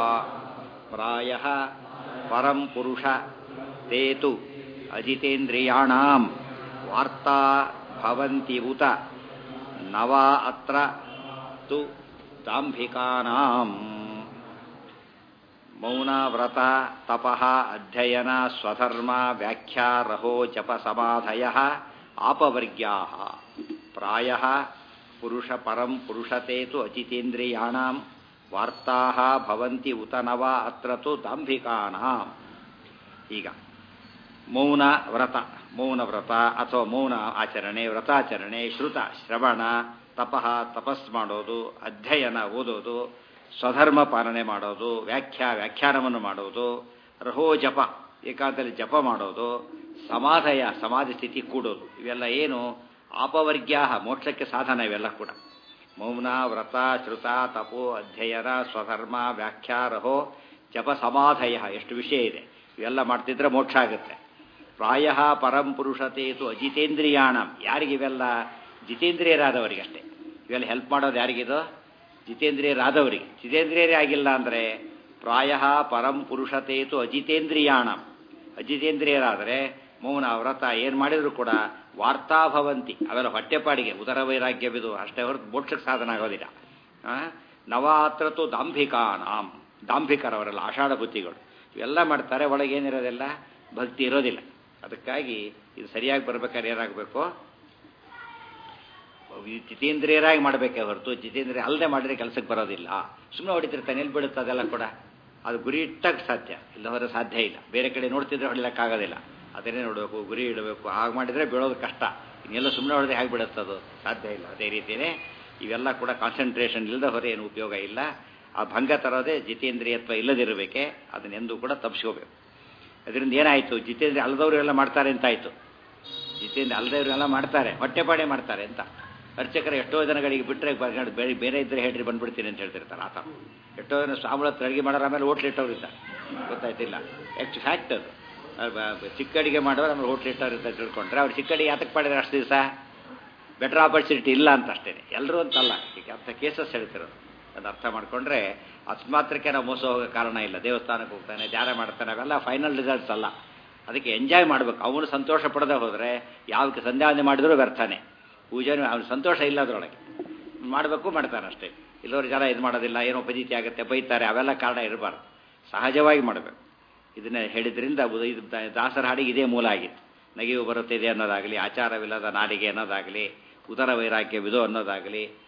ಪ್ರಾಯಃ ಪರಂ ಪುರುಷ ತೇತು ಅಜಿತೇಂದ್ರಿಯಾಣಾಂ ವಾರ್ತಾ ಭವಂತಿ ಉತ ನವಾ ಅತ್ರ ತು ದಾಂಭಿಕಾನಾಂ. ಮೌನ ವ್ರತ ತಪಃ ಅಧ್ಯಯನ ಸ್ವಧರ್ಮ ವ್ಯಾಖ್ಯಾ ರಹೋ ಜಪ ಸಮಾಧಯಃ ಆಪವರ್ಗ್ಯಾಃ ಪ್ರಾಯಃ ಪುರುಷ ಪರಂ ಪುರುಷತೇತು ಅಚಿತೇಂದ್ರಿಯಾಣಾಂ ವಾರ್ತಾಃ ಭವಂತಿ ಉತ ನವ ಅತ್ರ ತು ದಾಂಭಿಕಾನಾಂ. ಈಗ ಮೌನ ವ್ರತ, ಮೌನ ವ್ರತ ಅಥವಾ ಮೌನ ಆಚರಣೆ, ವ್ರತಾಚರಣೆ, ಶ್ರುತ ಶ್ರವಣ, ತಪಃ ತಪಸ್ ಮಾಡೋದು, ಅಧ್ಯಯನ ಓದೋದು, ಸ್ವಧರ್ಮ ಪಾಲನೆ ಮಾಡೋದು, ವ್ಯಾಖ್ಯಾನವನ್ನು ಮಾಡೋದು, ರಹೋ ಜಪ ಏಕಾಂತದಲ್ಲಿ ಜಪ ಮಾಡೋದು, ಸಮಾಧಯ ಸಮಾಧಿ ಸ್ಥಿತಿ ಕೂಡೋದು, ಇವೆಲ್ಲ ಏನು ಆಪವರ್ಗ್ಯಾ ಮೋಕ್ಷಕ್ಕೆ ಸಾಧನ. ಇವೆಲ್ಲ ಕೂಡ ಮೌನ ವ್ರತ ಶ್ರುತ ತಪೋ ಅಧ್ಯಯನ ಸ್ವಧರ್ಮ ವ್ಯಾಖ್ಯಾ ರಹೋ ಜಪ ಸಮಾಧಯ, ಎಷ್ಟು ವಿಷಯ ಇದೆ. ಇವೆಲ್ಲ ಮಾಡ್ತಿದ್ರೆ ಮೋಕ್ಷ ಆಗುತ್ತೆ. ಪ್ರಾಯ ಪರಂ ಪುರುಷತೇತು ಅಜಿತೇಂದ್ರಿಯಾಣ, ಯಾರಿಗಿವೆಲ್ಲ ಜಿತೇಂದ್ರಿಯರಾದವರಿಗಷ್ಟೇ ಇವೆಲ್ಲ ಹೆಲ್ಪ್ ಮಾಡೋದು. ಯಾರಿಗಿದು? ಜಿತೇಂದ್ರಿಯರಾದವರಿಗೆ. ಜಿತೇಂದ್ರಿಯರೇ ಆಗಿಲ್ಲ ಅಂದರೆ ಪ್ರಾಯ ಪರಂ ಪುರುಷತೇತು ಅಜಿತೇಂದ್ರಿಯಾಣ, ಅಜಿತೇಂದ್ರಿಯರಾದರೆ ಮೌನ ವ್ರತ ಏನು ಮಾಡಿದ್ರು ಕೂಡ ವಾರ್ತಾಭವಂತಿ, ಅವೆಲ್ಲ ಹೊಟ್ಟೆಪಾಡಿಗೆ ಉದರ ವೈರಾಗ್ಯವಿದು ಅಷ್ಟೇ ಹೊರತು ಮೋಕ್ಷಕ್ಕೆ ಸಾಧನ ಆಗೋದಿಲ್ಲ. ನವಾತ್ರತು ದಾಂಭಿಕಾನಾಂ, ದಾಂಭಿಕರವರೆಲ್ಲ ಆಷಾಢ ಬುದ್ಧಿಗಳು ಇವೆಲ್ಲ ಮಾಡ್ತಾರೆ, ಒಳಗೇನಿರೋದಿಲ್ಲ ಭಕ್ತಿ ಇರೋದಿಲ್ಲ. ಅದಕ್ಕಾಗಿ ಇದು ಸರಿಯಾಗಿ ಬರ್ಬೇಕಾದ್ರೆ ಏನಾಗಬೇಕು, ಜಿತೇಂದ್ರಿಯರಾಗಿ ಮಾಡಬೇಕೇ ಹೊರತು ಜಿತೇಂದ್ರಿಯ ಅಲ್ಲದೆ ಮಾಡಿದ್ರೆ ಕೆಲಸಕ್ಕೆ ಬರೋದಿಲ್ಲ. ಸುಮ್ಮನೆ ಹೊಡಿತಿರ್ತಾನೆ, ಎಲ್ಲಿ ಬಿಡುತ್ತೆ ಅದೆಲ್ಲ ಕೂಡ. ಅದು ಗುರಿ ಇಟ್ಟಕ್ಕೆ ಸಾಧ್ಯ, ಇಲ್ಲ ಹೊರ ಸಾಧ್ಯ ಇಲ್ಲ. ಬೇರೆ ಕಡೆ ನೋಡ್ತಿದ್ರೆ ಹೊಡಿಲಿಕ್ಕಾಗೋದಿಲ್ಲ, ಅದನ್ನೇ ನೋಡಬೇಕು, ಗುರಿ ಇಡಬೇಕು. ಹಾಗೆ ಮಾಡಿದರೆ ಬೀಳೋದು ಕಷ್ಟ. ಇನ್ನೆಲ್ಲ ಸುಮ್ಮನೆ ಹೊಡೆದ್ರೆ ಹೇಗೆ ಬಿಡುತ್ತದು? ಸಾಧ್ಯ ಇಲ್ಲ. ಅದೇ ರೀತಿಯೇ ಇವೆಲ್ಲ ಕೂಡ ಕಾನ್ಸಂಟ್ರೇಷನ್ ಇಲ್ಲದೆ ಹೊರ ಏನು ಉಪಯೋಗ ಇಲ್ಲ. ಆ ಭಂಗ ತರೋದೇ ಜಿತೇಂದ್ರಿಯತ್ವ ಇಲ್ಲದಿರಬೇಕೆ, ಅದನ್ನೆಂದೂ ಕೂಡ ತಪ್ಪಿಸ್ಕೋಬೇಕು. ಅದರಿಂದ ಏನಾಯಿತು, ಜಿತೇಂದ್ರಿಯ ಅಲ್ಲದವರು ಎಲ್ಲ ಮಾಡ್ತಾರೆ ಅಂತಾಯಿತು. ಜಿತೇಂದ್ರಿಯ ಅಲ್ಲದವರೆಲ್ಲ ಮಾಡ್ತಾರೆ, ಹೊಟ್ಟೆಪಾಡೆ ಮಾಡ್ತಾರೆ ಅಂತ. ಅರ್ಚಕರ ಎಷ್ಟೋ ಜನಗಳಿಗೆ ಬಿಟ್ಟರೆ ಬೇರೆ ಇದ್ದರೆ ಹೇಳ್ರಿ ಬಂದ್ಬಿಡ್ತೀನಿ ಅಂತ ಹೇಳ್ತಿರ್ತಾರೆ. ಆತ ಎಷ್ಟೋ ಜನ ಸ್ವಾಮಿಗಳ ಅಡುಗೆ ಮಾಡೋರು ಆಮೇಲೆ ಹೋಟ್ಲ್ ಇಟ್ಟವ್ರು ಇರ್ತಾರೆ, ಗೊತ್ತಾಯ್ತಿಲ್ಲ. ಎಷ್ಟು ಫ್ಯಾಕ್ಟ್ ಅದು. ಚಿಕ್ಕ ಅಡಿಗೆ ಮಾಡೋರು ಆಮೇಲೆ ಹೋಟ್ಲ್ ಇಟ್ಟವ್ರು ಅಂತ ತಿಳ್ಕೊಂಡ್ರೆ ಅವ್ರು ಚಿಕ್ಕ ಅಡಿಗೆ ಯಾತಕ್ಕೆ ಮಾಡಿದ್ರೆ ಅಷ್ಟು ದಿವಸ ಬೆಟರ್ ಆಪರ್ಚುನಿಟಿ ಇಲ್ಲ ಅಂತ ಅಷ್ಟೇ. ಎಲ್ಲರೂ ಅಂತಲ್ಲ, ಈಗ ಅಂಥ ಕೇಸಸ್ ಹೇಳ್ತಿರೋದು. ಅದು ಅರ್ಥ ಮಾಡಿಕೊಂಡ್ರೆ ಅಸ್ಮಾತ್ರಕ್ಕೆ ನಾವು ಮೋಸ ಹೋಗೋ ಕಾರಣ ಇಲ್ಲ. ದೇವಸ್ಥಾನಕ್ಕೆ ಹೋಗ್ತಾನೆ, ಧ್ಯಾನ ಮಾಡ್ತಾನೆ, ಅವೆಲ್ಲ ಫೈನಲ್ ರಿಸಲ್ಟ್ಸ್ ಅಲ್ಲ. ಅದಕ್ಕೆ ಎಂಜಾಯ್ ಮಾಡಬೇಕು. ಅವನು ಸಂತೋಷ ಪಡದೆ ಹೋದರೆ ಯಾವಕ್ಕೆ ಸಂಧ್ಯಾವಂದನೆ ಮಾಡಿದ್ರೂ ವ್ಯರ್ಥನೆ. ಪೂಜೆನೂ ಅವನು ಸಂತೋಷ ಇಲ್ಲ ಅದರೊಳಗೆ. ಮಾಡಬೇಕು, ಮಾಡ್ತಾನೆ ಅಷ್ಟೇ. ಇಲ್ಲವರು ಜನ ಇದು ಮಾಡೋದಿಲ್ಲ, ಏನೋ ಪಜಿತಿ ಆಗುತ್ತೆ, ಬೈತಾರೆ, ಅವೆಲ್ಲ ಕಾರಣ ಇರಬಾರ್ದು. ಸಹಜವಾಗಿ ಮಾಡಬೇಕು. ಇದನ್ನೇ ಹೇಳಿದ್ರಿಂದ ಇದು ದಾಸರ ಹಾಡಿಗೆ ಇದೇ ಮೂಲ ಆಗಿತ್ತು. ನಗೆಯು ಬರುತ್ತಿದೆ ಅನ್ನೋದಾಗಲಿ, ಆಚಾರವಿಲ್ಲದ ನಾಡಿಗೆ ಅನ್ನೋದಾಗಲಿ, ಉದರ ವೈರಾಗ್ಯವಿದು ಅನ್ನೋದಾಗಲಿ,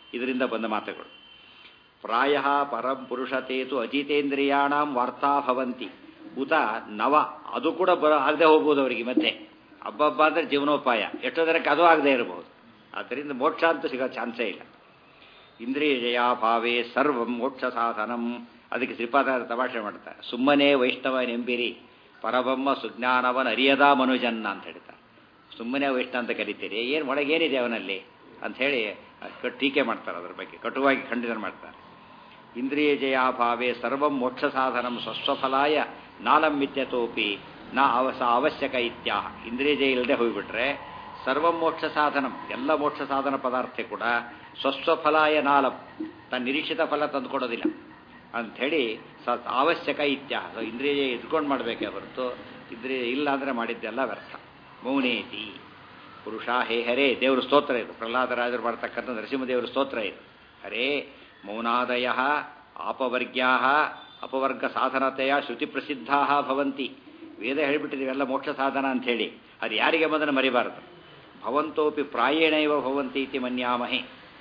ಇದರಿಂದ ಬಂದ ಮಾತುಗಳು. ಪ್ರಾಯ ಪರಂ ಪುರುಷತೇತು ಅಜಿತೇಂದ್ರಿಯಾಣಂ ವಾರ್ತಾ ಭವಂತಿ ಉತ ನವ, ಅದು ಕೂಡ ಆಗದೆ ಹೋಗ್ಬೋದು ಅವರಿಗೆ ಮತ್ತೆ. ಹಬ್ಬ ಅಂದರೆ ಜೀವನೋಪಾಯ, ಎಷ್ಟೋ ಜನಕ್ಕೆ ಅದು ಆಗದೆ ಇರಬಹುದು. ಆದ್ದರಿಂದ ಮೋಕ್ಷ ಅಂತೂ ಸಿಗೋ ಚಾನ್ಸೇ ಇಲ್ಲ. ಇಂದ್ರಿಯ ಜಯಾಭಾವೇ ಸರ್ವಂ ಮೋಕ್ಷ ಸಾಧನಂ. ಅದಕ್ಕೆ ಶ್ರೀಪಾದ ತಮಾಷೆ ಮಾಡ್ತಾರೆ, ಸುಮ್ಮನೆ ವೈಷ್ಣವನೆಂಬಿರಿ ಪರಬ್ರಹ್ಮ ಸುಜ್ಞಾನವನ್ ಅರಿಯದ ಮನುಜನ್ನ ಅಂತ ಹೇಳ್ತಾರೆ. ಸುಮ್ಮನೆ ವೈಷ್ಣವ ಅಂತ ಕರಿತೀರಿ, ಏನು ಒಳಗೇನಿದೆ ಅವನಲ್ಲಿ ಅಂಥೇಳಿ ಟೀಕೆ ಮಾಡ್ತಾರೆ, ಅದ್ರ ಬಗ್ಗೆ ಕಟುವಾಗಿ ಖಂಡನೆ ಮಾಡ್ತಾರೆ. ಇಂದ್ರಿಯ ಜಯಾಭಾವೇ ಸರ್ವಂ ಮೋಕ್ಷ ಸಾಧನಂ ಸ್ವಸ್ವಫಲಾಯ ನಾಲಂ ಮಿಥ್ಯತೋಪಿ ನ ಅವಶ್ಯಕ ಇತ್ಯಾಹ. ಇಂದ್ರಿಯ ಜಯ ಇಲ್ಲದೆ ಹೋಗಿಬಿಟ್ರೆ ಸರ್ವಂ ಮೋಕ್ಷ ಸಾಧನಂ, ಎಲ್ಲ ಮೋಕ್ಷ ಸಾಧನ ಪದಾರ್ಥ ಕೂಡ ಸ್ವಸ್ವಫಲಾಯ ನಾಲಂ, ತನ್ನ ನಿರೀಕ್ಷಿತ ಫಲ ತಂದುಕೊಡೋದಿಲ್ಲ ಅಂಥೇಳಿ ಅವಶ್ಯಕ ಇತ್ಯಾಹ. ಇಂದ್ರಿಯ ಜಯ ಇಟ್ಕೊಂಡು ಮಾಡಬೇಕೇ ಹೊರತು ಇಂದ್ರಿಯ ಇಲ್ಲ ಅಂದರೆ ಮಾಡಿದ್ದೆಲ್ಲ ವ್ಯರ್ಥ. ಮೌನೇತಿ ಪುರುಷ ಹೇ ಹರೇ, ದೇವರು ಸ್ತೋತ್ರ ಇದು, ಪ್ರಹ್ಲಾದರಾಜರು ಮಾಡ್ತಕ್ಕಂಥ ನರಸಿಂಹದೇವರ ಸ್ತೋತ್ರ ಇದು. ಹರೇ ಮೌನಾದಯ ಅಪವರ್ಗ್ಯಾ ಅಪವರ್ಗ ಸಾಧನತೆಯ ಶ್ರುತಿ ಪ್ರಸಿದ್ಧಾ ಭವಂತಿ. ವೇದ ಹೇಳಿಬಿಟ್ಟಿದ್ದೀವೆಲ್ಲ ಮೋಕ್ಷ ಸಾಧನ ಅಂಥೇಳಿ, ಅದು ಯಾರಿಗೆ ಮೊದಲು ಮರಿಬಾರದು. ಭವಂತೋಪಿ ಪ್ರಾಯೇಣೈವ ಭವಂತಿ ಇತಿ ಮನ್ಯಾಮಹೆ.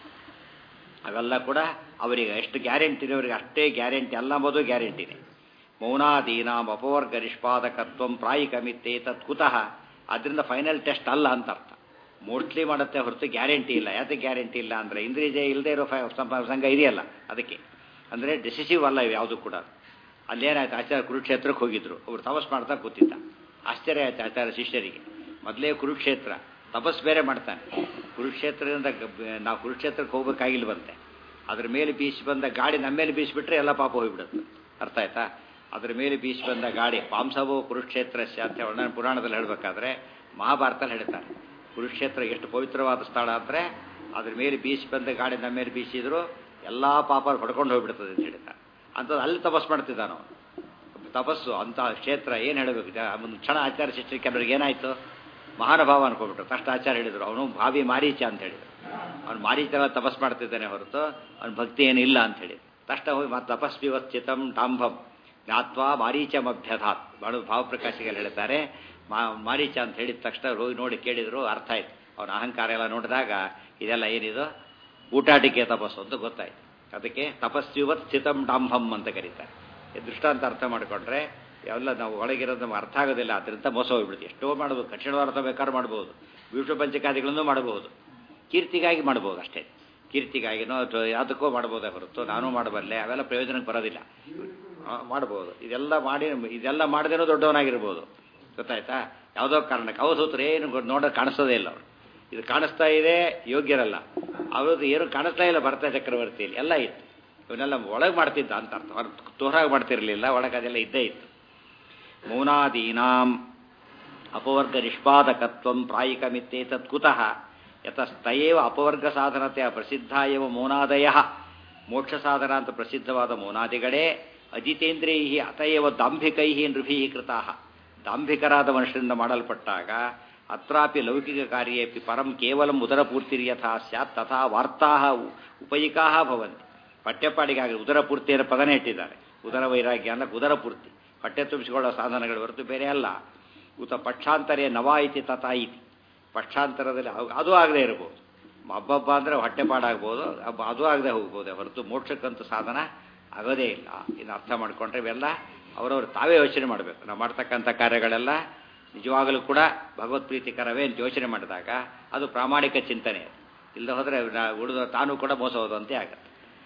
ಅವೆಲ್ಲ ಕೂಡ ಅವರಿಗೆ ಎಷ್ಟು ಗ್ಯಾರಂಟಿ ಇದೆ, ಅವರಿಗೆ ಅಷ್ಟೇ ಗ್ಯಾರಂಟಿ ಅಲ್ಲ ಎಂಬುದು ಗ್ಯಾರಂಟಿನೇ. ಮೌನಾದೀನಾಂ ಅಪವರ್ಗ ನಿಷ್ಪಾದಕತ್ವಂ ಪ್ರಾಯಿಕಮಿತ್ತೇ ತತ್ಕುತಃ. ಅದರಿಂದ ಫೈನಲ್ ಟೆಸ್ಟ್ ಅಲ್ಲ ಅಂತ ಅರ್ಥ. ಮೋಸ್ಟ್ಲಿ ಮಾಡುತ್ತೆ ಹೊರತು ಗ್ಯಾರಂಟಿ ಇಲ್ಲ. ಯಾಕೆ ಗ್ಯಾರಂಟಿ ಇಲ್ಲ ಅಂದರೆ ಇಂದ್ರಿಯ ಜಯ ಇಲ್ಲದೆ ಇರೋ ಸಂಘ ಇದೆಯಲ್ಲ ಅದಕ್ಕೆ. ಅಂದರೆ ಡಿಸಿಸಿವ್ ಅಲ್ಲ ಇವು ಯಾವುದು ಕೂಡ. ಅಲ್ಲೇನಾಯ್ತು, ಆಚಾರ್ಯ ಕುರುಕ್ಷೇತ್ರಕ್ಕೆ ಹೋಗಿದ್ರು, ಅವರು ತಪಸ್ ಮಾಡ್ತಾ ಕೂತಿದ್ದ. ಆಶ್ಚರ್ಯ ಆಯ್ತು ಆಚಾರ್ಯ ಶಿಷ್ಯರಿಗೆ. ಮೊದಲೇ ಕುರುಕ್ಷೇತ್ರ, ತಪಸ್ ಬೇರೆ ಮಾಡ್ತಾನೆ. ಕುರುಕ್ಷೇತ್ರದಿಂದ ನಾವು ಕುರುಕ್ಷೇತ್ರಕ್ಕೆ ಹೋಗ್ಬೇಕಾಗಿಲ್ವಂತೆ. ಅದ್ರ ಮೇಲೆ ಬೀಸಿ ಬಂದ ಗಾಡಿ ನಮ್ಮ ಮೇಲೆ ಬೀಸಿಬಿಟ್ರೆ ಎಲ್ಲ ಪಾಪ ಹೋಗಿಬಿಡುತ್ತೆ. ಅರ್ಥ ಆಯ್ತಾ? ಅದ್ರ ಮೇಲೆ ಬೀಸಿ ಬಂದ ಗಾಡಿ ಪಾಂಸವೋ ಕುರುಕ್ಷೇತ್ರಸ್ಯ ಅಂತ ವರ್ಣನೆ ಪುರಾಣದಲ್ಲಿ ಹೇಳಬೇಕಾದ್ರೆ ಮಹಾಭಾರತದಲ್ಲಿ ಹೇಳ್ತಾರೆ. ಕುರುಕ್ಷೇತ್ರ ಎಷ್ಟು ಪವಿತ್ರವಾದ ಸ್ಥಳ ಅಂದರೆ ಅದ್ರ ಮೇಲೆ ಬೀಸಿ ಬಂದ ಗಾಡಿ ನಮ್ಮ ಮೇಲೆ ಬೀಸಿದ್ರು ಎಲ್ಲ ಪಾಪ ಹೊಡ್ಕೊಂಡು ಹೋಗ್ಬಿಡ್ತದೆ ಅಂತ ಹೇಳ್ತಾರೆ. ಅಂಥದ್ದು ಅಲ್ಲಿ ತಪಸ್ ಮಾಡ್ತಿದ್ದಾನು. ತಪಸ್ಸು ಅಂಥ ಕ್ಷೇತ್ರ ಏನು ಹೇಳಬೇಕು. ಒಂದು ಕ್ಷಣ ಆಚಾರ್ಯ ಶಿಷ್ಯರಿಗೆ ಕೆಲವರಿಗೆ ಏನಾಯಿತು, ಮಹಾನುಭಾವ ಅನ್ಕೊಬಿಟ್ರು. ತಕ್ಷಣ ಆಚಾರ್ಯ ಹೇಳಿದರು, ಅವನು ಭಾವಿ ಮಾರೀಚ ಅಂತ ಹೇಳಿದರು. ಅವ್ನು ಮಾರೀಚೆಲ್ಲ ತಪಸ್ ಮಾಡ್ತಿದ್ದಾನೆ ಹೊರತು ಅವ್ನ ಭಕ್ತಿ ಏನಿಲ್ಲ ಅಂತ ಹೇಳಿ ತಕ್ಷಣ ಹೋಗಿ ಮತ್ತೆ ತಪಸ್ವಿವಸ್ಥಿತಂ ಡಾಂಭಂ ಜ್ಞಾತ್ವಾ ಮಾರೀಚಮಭ್ಯಧಾತ್. ಬಾಳು ಭಾವಪ್ರಕಾಶಿಗಳು ಹೇಳ್ತಾರೆ, ಮಾರೀಚ ಅಂತ ಹೇಳಿದ ತಕ್ಷಣ ಹೋಗಿ ನೋಡಿ ಕೇಳಿದ್ರು, ಅರ್ಥ ಆಯ್ತು. ಅವನ ಅಹಂಕಾರ ಎಲ್ಲ ನೋಡಿದಾಗ ಇದೆಲ್ಲ ಏನಿದು ಊಟಾಟಿಕೆ ತಪಸ್ಸು ಅಂತ ಗೊತ್ತಾಯ್ತು. ಅದಕ್ಕೆ ತಪಸ್ವಿವತ್ ಸ್ಥಿತಂ ಡಾಂಭಂ ಅಂತ ಕರೀತಾರೆ. ದೃಷ್ಟಾಂತ ಅರ್ಥ ಮಾಡಿಕೊಂಡ್ರೆ ಎಲ್ಲ ನಾವು ಒಳಗಿರೋದು ನಮ್ಗೆ ಅರ್ಥ ಆಗೋದಿಲ್ಲ. ಅದರಿಂದ ಮೋಸ ಹೋಗ್ಬಿಡುತ್ತೆ. ಎಷ್ಟೋ ಮಾಡ್ಬೋದು, ಕಠಿಣವಾದ ಅರ್ಥ ಬೇಕಾದ್ರೂ ಮಾಡ್ಬೋದು, ವಿಷ್ಣು ಪಂಚಕಾದಿಗಳನ್ನು ಮಾಡಬಹುದು, ಕೀರ್ತಿಗಾಗಿ ಮಾಡ್ಬೋದು ಅಷ್ಟೇ. ಕೀರ್ತಿಗಾಗಿನೋ ಅಥವಾ ಯಾವುದಕ್ಕೋ ಮಾಡ್ಬೋದೇ ಹೊರತು ನಾನು ಮಾಡಬಲ್ಲೆ ಅವೆಲ್ಲ ಪ್ರಯೋಜನಕ್ಕೆ ಬರೋದಿಲ್ಲ. ಮಾಡ್ಬೋದು. ಇದೆಲ್ಲ ಮಾಡದೇನೋ ದೊಡ್ಡವನಾಗಿರ್ಬೋದು. ಗೊತ್ತಾಯ್ತಾ? ಯಾವುದೋ ಕಾರಣಕ್ಕೆ ಅವಧೂತರು ಏನು ನೋಡೋದು ಕಾಣಿಸೋದೇ ಇಲ್ಲ. ಅವರು ಇದು ಕಾಣಿಸ್ತಾ ಇದೆ, ಯೋಗ್ಯರಲ್ಲ. ಅವ್ರದ್ದು ಏನು ಕಾಣಿಸ್ತಾ ಇಲ್ಲ. ಭರತ ಚಕ್ರವರ್ತಿಯಲ್ಲಿ ಎಲ್ಲ ಇತ್ತು. ಇವನ್ನೆಲ್ಲ ಒಳಗೆ ಮಾಡ್ತಿದ್ದ ಅಂತ ಅರ್ಥ. ತೋರಾಗಿ ಮಾಡ್ತಿರಲಿಲ್ಲ, ಒಳಗೆ ಅದೆಲ್ಲ ಇದ್ದೇ ಇತ್ತು. ಮೌನಾದೀನಾಂ ಅಪವರ್ಗ ನಿಷ್ಪಾದಕತ್ವಂ ಪ್ರಾಯಿಕಮಿತ್ತೇ ತತ್ಕುತಃ ಯತಸ್ತಯೇವ ಅಪವರ್ಗ ಸಾಧನತೆಯ ಪ್ರಸಿದ್ಧ ಏವ ಮೌನಾದಯ. ಮೋಕ್ಷ ಸಾಧನ ಅಂತ ಪ್ರಸಿದ್ಧವಾದ ಮೌನಾದಿಗಳೇ ಅಜಿತೇಂದ್ರಿಯ ಅತಯವ ದಾಂಭಿಕೈ ನೃಭಿ ಕೃತಾ. ದಾಂಭಿಕರಾದ ಮನುಷ್ಯರಿಂದ ಮಾಡಲ್ಪಟ್ಟಾಗ ಅತ್ರಾಪಿ ಲೌಕಿಕ ಕಾರ್ಯೇಪಿ ಪರಂ ಕೇವಲಂ ಉದರಪೂರ್ತಿರ್ಯಥಾ ಸ್ಯಾತ್ ತಥಾ ವಾರ್ತಾ ಉಪಯುಕ್ತಾ ಭವಂತಿ. ಪಠ್ಯಪಾಡಿಗಾಗಿ ಉದರಪೂರ್ತಿಯ ಪದನೇ ಇಟ್ಟಿದ್ದಾರೆ. ಉದರ ವೈರಾಗ್ಯ ಅನ್ನಕ್ಕೆ ಉದರಪೂರ್ತಿ, ಹೊಟ್ಟೆ ತುಂಬಿಸಿಕೊಳ್ಳೋ ಸಾಧನಗಳು ಹೊರತು ಬೇರೆ ಅಲ್ಲ. ಉತ ಪಕ್ಷಾಂತರೇ ನವಾ ಇತಿ ತಥಾ ಇತಿ. ಪಕ್ಷಾಂತರದಲ್ಲಿ ಅದು ಆಗದೆ ಇರಬಹುದು. ಹಬ್ಬ ಅಂದರೆ ಹೊಟ್ಟೆಪಾಡಾಗ್ಬೋದು, ಅದು ಆಗದೆ ಹೋಗ್ಬೋದೇ ಹೊರತು ಮೋಕ್ಷಕ್ಕಂತೂ ಸಾಧನ ಆಗೋದೇ ಇಲ್ಲ. ಇನ್ನು ಅರ್ಥ ಮಾಡಿಕೊಂಡ್ರೆ ಇವೆಲ್ಲ ಅವರವರು ತಾವೇ ಯೋಚನೆ ಮಾಡಬೇಕು. ನಾವು ಮಾಡ್ತಕ್ಕಂಥ ಕಾರ್ಯಗಳೆಲ್ಲ ನಿಜವಾಗಲೂ ಕೂಡ ಭಗವತ್ ಪ್ರೀತಿಕರವೇ ಅಂತ ಯೋಚನೆ ಮಾಡಿದಾಗ ಅದು ಪ್ರಾಮಾಣಿಕ ಚಿಂತನೆ. ಇಲ್ಲದೆ ಹೋದರೆ ಉಳಿದ ತಾನು ಕೂಡ ಮೋಸ ಹೋದಂತೆ ಆಗುತ್ತೆ.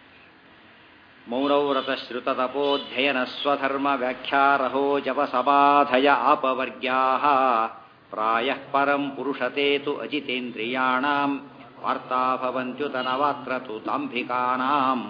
ಮೌನವ್ರತ ಶ್ರುತ ತಪೋಧ್ಯಯನ ಸ್ವಧರ್ಮ ವ್ಯಾಖ್ಯಾರಹೋ ಜಪ ಸಮಾಧಯ ಆಪವರ್ಗ್ಯಾ ಪ್ರಾಯ ಪರಂ ಪುರುಷತೇತು ಅಜಿತೇಂದ್ರಿಯಾಣಾಂ ವಾರ್ತಾ ಭವಂತ್ಯುತನವಾತ್ರ ತು ದಾಂಭಿಕಾನಾಂ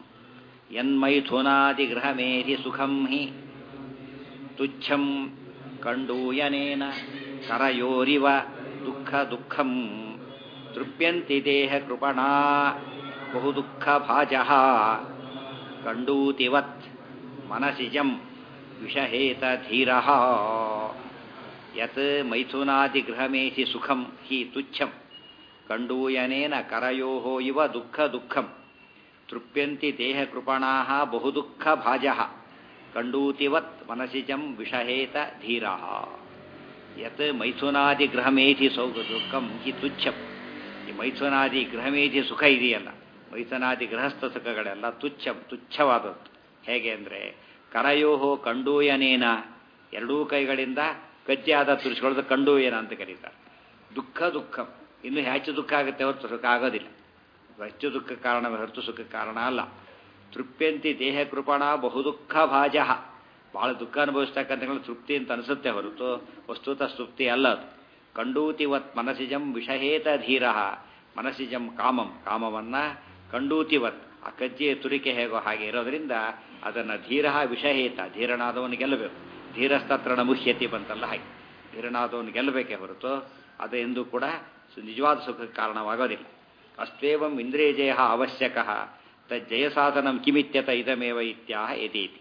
ಯನ್ಮೈಥುನಾದಿಗೃಹಮೇಧಿ ಸುಖಂ ಹಿ ತುಚ್ಛಂ ಕಂಡೂಯನೇನ ಕರಯೋರಿವ ದುಃಖ ದುಃಖಂ ತೃಪ್ಯಂತಿ ದೇಹ ಕೃಪಣಾ ಬಹು ದುಃಖ ಭಾಜಃ ಕಂಡೂತಿವತ್ ಮನಸಿಜಂ ವಿಷಹೇತ ಧೀರಃ ಯತ್ ಮೈಥುನಾದಿಗೃಹಮೇಧಿ ಸುಖಂ ಹಿ ತುಚ್ಛಂ ಕಂಡೂಯನೇನ ಕರಯೋಃ ಇವ ದುಃಖ ದುಃಖಂ ತೃಪ್ಯಂತಿ ದೇಹ ಕೃಪಣಾಃ ಬಹು ದುಃಖ ಭಾಜಃ ಕಂಡೂತಿವತ್ ಮನಸಿಜಂ ವಿಷಹೇತ ಧೀರಃ ಯತ್ ಮೈಥುನಾದಿ ಗೃಹಮೇಧಿ ದುಃಖಂ ಹಿ ತುಚ್ಛಂ. ಈ ಮೈಥುನಾದಿ ಗೃಹಮೇಧಿ ಸುಖ ಇದೆಯಲ್ಲ ಮೈಥುನಾದಿ ಗೃಹಸ್ಥ ಸುಖಗಳೆಲ್ಲ ತುಚ್ಛವಾದದ್ದು. ಹೇಗೆ ಅಂದರೆ ಕರಯೋಹೋ ಕಂಡೂಯನೇನ, ಎರಡೂ ಕೈಗಳಿಂದ ಕಜ್ಜಿಯಾದ ತುರಿಸ್ಕೊಳ್ಳೋದು ಕಂಡೂಯನ ಅಂತ ಕರೀತಾರೆ. ದುಃಖ ಇನ್ನು ಹೆಚ್ಚು ದುಃಖ ಆಗುತ್ತೆ ಹೊರತು ಸುಖ ಆಗೋದಿಲ್ಲ. ಹೆಚ್ಚು ದುಃಖ ಕಾರಣವೇ ಹೊರತು ಸುಖ ಕಾರಣ ಅಲ್ಲ. ತೃಪ್ಯಂತಿ ದೇಹ ಕೃಪಣ ಬಹುದುಃಖ ಭಾಜ, ಬಹಳ ದುಃಖ ಅನುಭವಿಸ್ತಕ್ಕಂಥ ತೃಪ್ತಿ ಅಂತ ಅನಿಸುತ್ತೆ ಹೊರತು ವಸ್ತುತಃ ತೃಪ್ತಿ ಅಲ್ಲ ಅದು. ಕಂಡೂತಿವತ್ ಮನಸಿಜಂ ವಿಷಹೇತ ಧೀರ, ಮನಸಿಜಂ ಕಾಮವನ್ನ ಕಂಡೂತಿವತ್ ಆ ಕಜ್ಜಿಯ ತುರಿಕೆ ಹೇಗೋ ಹಾಗೆ ಇರೋದ್ರಿಂದ ಅದನ್ನು ಧೀರ ವಿಷಹೇತ, ಧೀರನಾದವನು ಗೆಲ್ಲಬೇಕು. ಧೀರಸ್ತತ್ರ ಮುಹ್ಯತಿ ಬಂತಲ್ಲ ಹಾಗೆ, ಧೀರನಾದವನು ಗೆಲ್ಲಬೇಕೇ ಹೊರತು ಅದು ಎಂದೂ ಕೂಡ ನಿಜವಾದ ಸುಖಕ್ಕೆ ಕಾರಣವಾಗೋದಿಲ್ಲ. ಅಸ್ವೇವಂ ಇಂದ್ರಿಯಜಯ ಅವಶ್ಯಕ ತಜ್ಜಯಸಾಧನಂ ಕಿಮಿತ್ಯತ ಇದಮೇವ ಇತ್ಯಾಹ ಯತೀತಿ.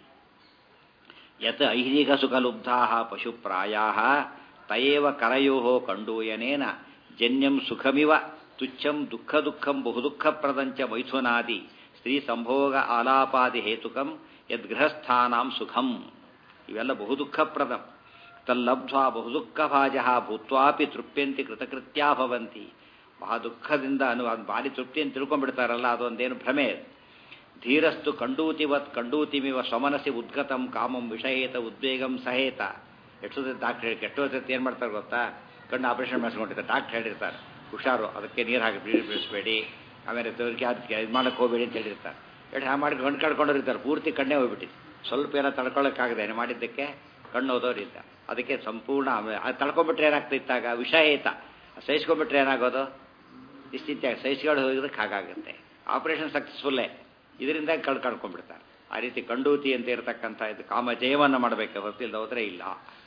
ಯತ್ ಐಹಿಕ ಸುಖಲುಬ್ಧಾ ಪಶುಪ್ರಾಯಾ ತಯೇವ ಕರಯೋ ಕಂಡೂಯನೇನ ಜನ್ಯಂ ಸುಖಮಿವ ತುಚ್ಛಂ ದುಃಖಂ ಬಹುದುಃಖಪ್ರದಂಚ ಮೈಥುನಾದಿ ಸ್ತ್ರೀ ಸಂಭೋಗ ಆಲಾಪಾದಿ ಹೇತುಕಂ ಯದ್ಗೃಹಸ್ಥಾನಾಂ ಸುಖಂ. ಇವೆಲ್ಲ ಬಹುದುಃಖಪ್ರದಂ. ತಲ್ಲಬ್ಧ್ವಾ ಬಹುದುಃಖಭಾಜ ಭೂತ್ವಾಪಿ ತೃಪ್ಯಂತಿ ಕೃತಕೃತ್ಯಾ ಭವಂತಿ. ಬಹಳ ದುಃಖದಿಂದ ಭಾರಿ ತೃಪ್ತಿಯನ್ನು ತಿಳ್ಕೊಂಡ್ಬಿಡ್ತಾರಲ್ಲ, ಅದೊಂದೇನು ಭ್ರಮೆ. ಧೀರಸ್ತು ಕಂಡೂತಿವತ್ ಕಂಡೂತಿಮಿವ ಸ್ವಮನಸಿ ಉದ್ಗತಂ ಕಾಮಂ ವಿಷಯೇತ ಉದ್ವೇಗಂ ಸಹೇತ. ಎಷ್ಟೊತ್ತೆ ಡಾಕ್ಟರ್ ಕೆಟ್ಟೋದಕ್ಕೆ ಏನು ಮಾಡ್ತಾರೆ ಗೊತ್ತಾ, ಕಣ್ಣು ಆಪರೇಷನ್ ಮಾಡಿಸ್ಕೊಂಡಿರ್ತಾರೆ. ಡಾಕ್ಟರ್ ಹೇಳಿರ್ತಾರೆ ಹುಷಾರು, ಅದಕ್ಕೆ ನೀರು ಹಾಕಿ ಬೀಳಿಸ್ಬೇಡಿ, ಆಮೇಲೆ ಅದಕ್ಕೆ ಇದು ಮಾಡೋಕ್ಕೆ ಹೋಗಬೇಡಿ ಅಂತ ಹೇಳಿರ್ತಾರೆ. ಹಾಗೆ ಮಾಡಿ ಕಣ್ಣು ಕಳ್ಕೊಂಡಿರ್ತಾರೆ, ಪೂರ್ತಿ ಕಣ್ಣೇ ಹೋಗ್ಬಿಟ್ಟಿದೆ. ಸ್ವಲ್ಪ ಏನೋ ತಡ್ಕೊಳ್ಳೋಕ್ಕಾಗದೆ ಮಾಡಿದ್ದಕ್ಕೆ ಕಣ್ಣು ಹೋದವ್ರಿದ್ದ. ಅದಕ್ಕೆ ಸಂಪೂರ್ಣ ಅದು ತಳ್ಕೊಂಡ್ಬಿಟ್ರೆ ಏನಾಗ್ತಿತ್ತಾಗ ವಿಷಯೇತ, ಸಹಿಸ್ಕೊಂಡ್ಬಿಟ್ರೆ ಏನಾಗೋದು ನಿಶ್ಚಿತ ಸಹಿಸ್ಕೊಂಡು ಹೋಗೋದಕ್ಕೆ ಹಾಗಾಗುತ್ತೆ. ಆಪರೇಷನ್ ಸಕ್ಸಸ್ಫುಲ್ಲೇ, ಇದರಿಂದ ಕಳ್ಕೊಂಡ್ಬಿಡ್ತಾರೆ. ಆ ರೀತಿ ಕಂಡೂತಿ ಅಂತ ಇರತಕ್ಕಂಥ ಇದು ಕಾಮ ಜಯವನ್ನು ಮಾಡಬೇಕು ಹೊರತು ಇಲ್ಲದ ಹೋದರೆ ಇಲ್ಲ.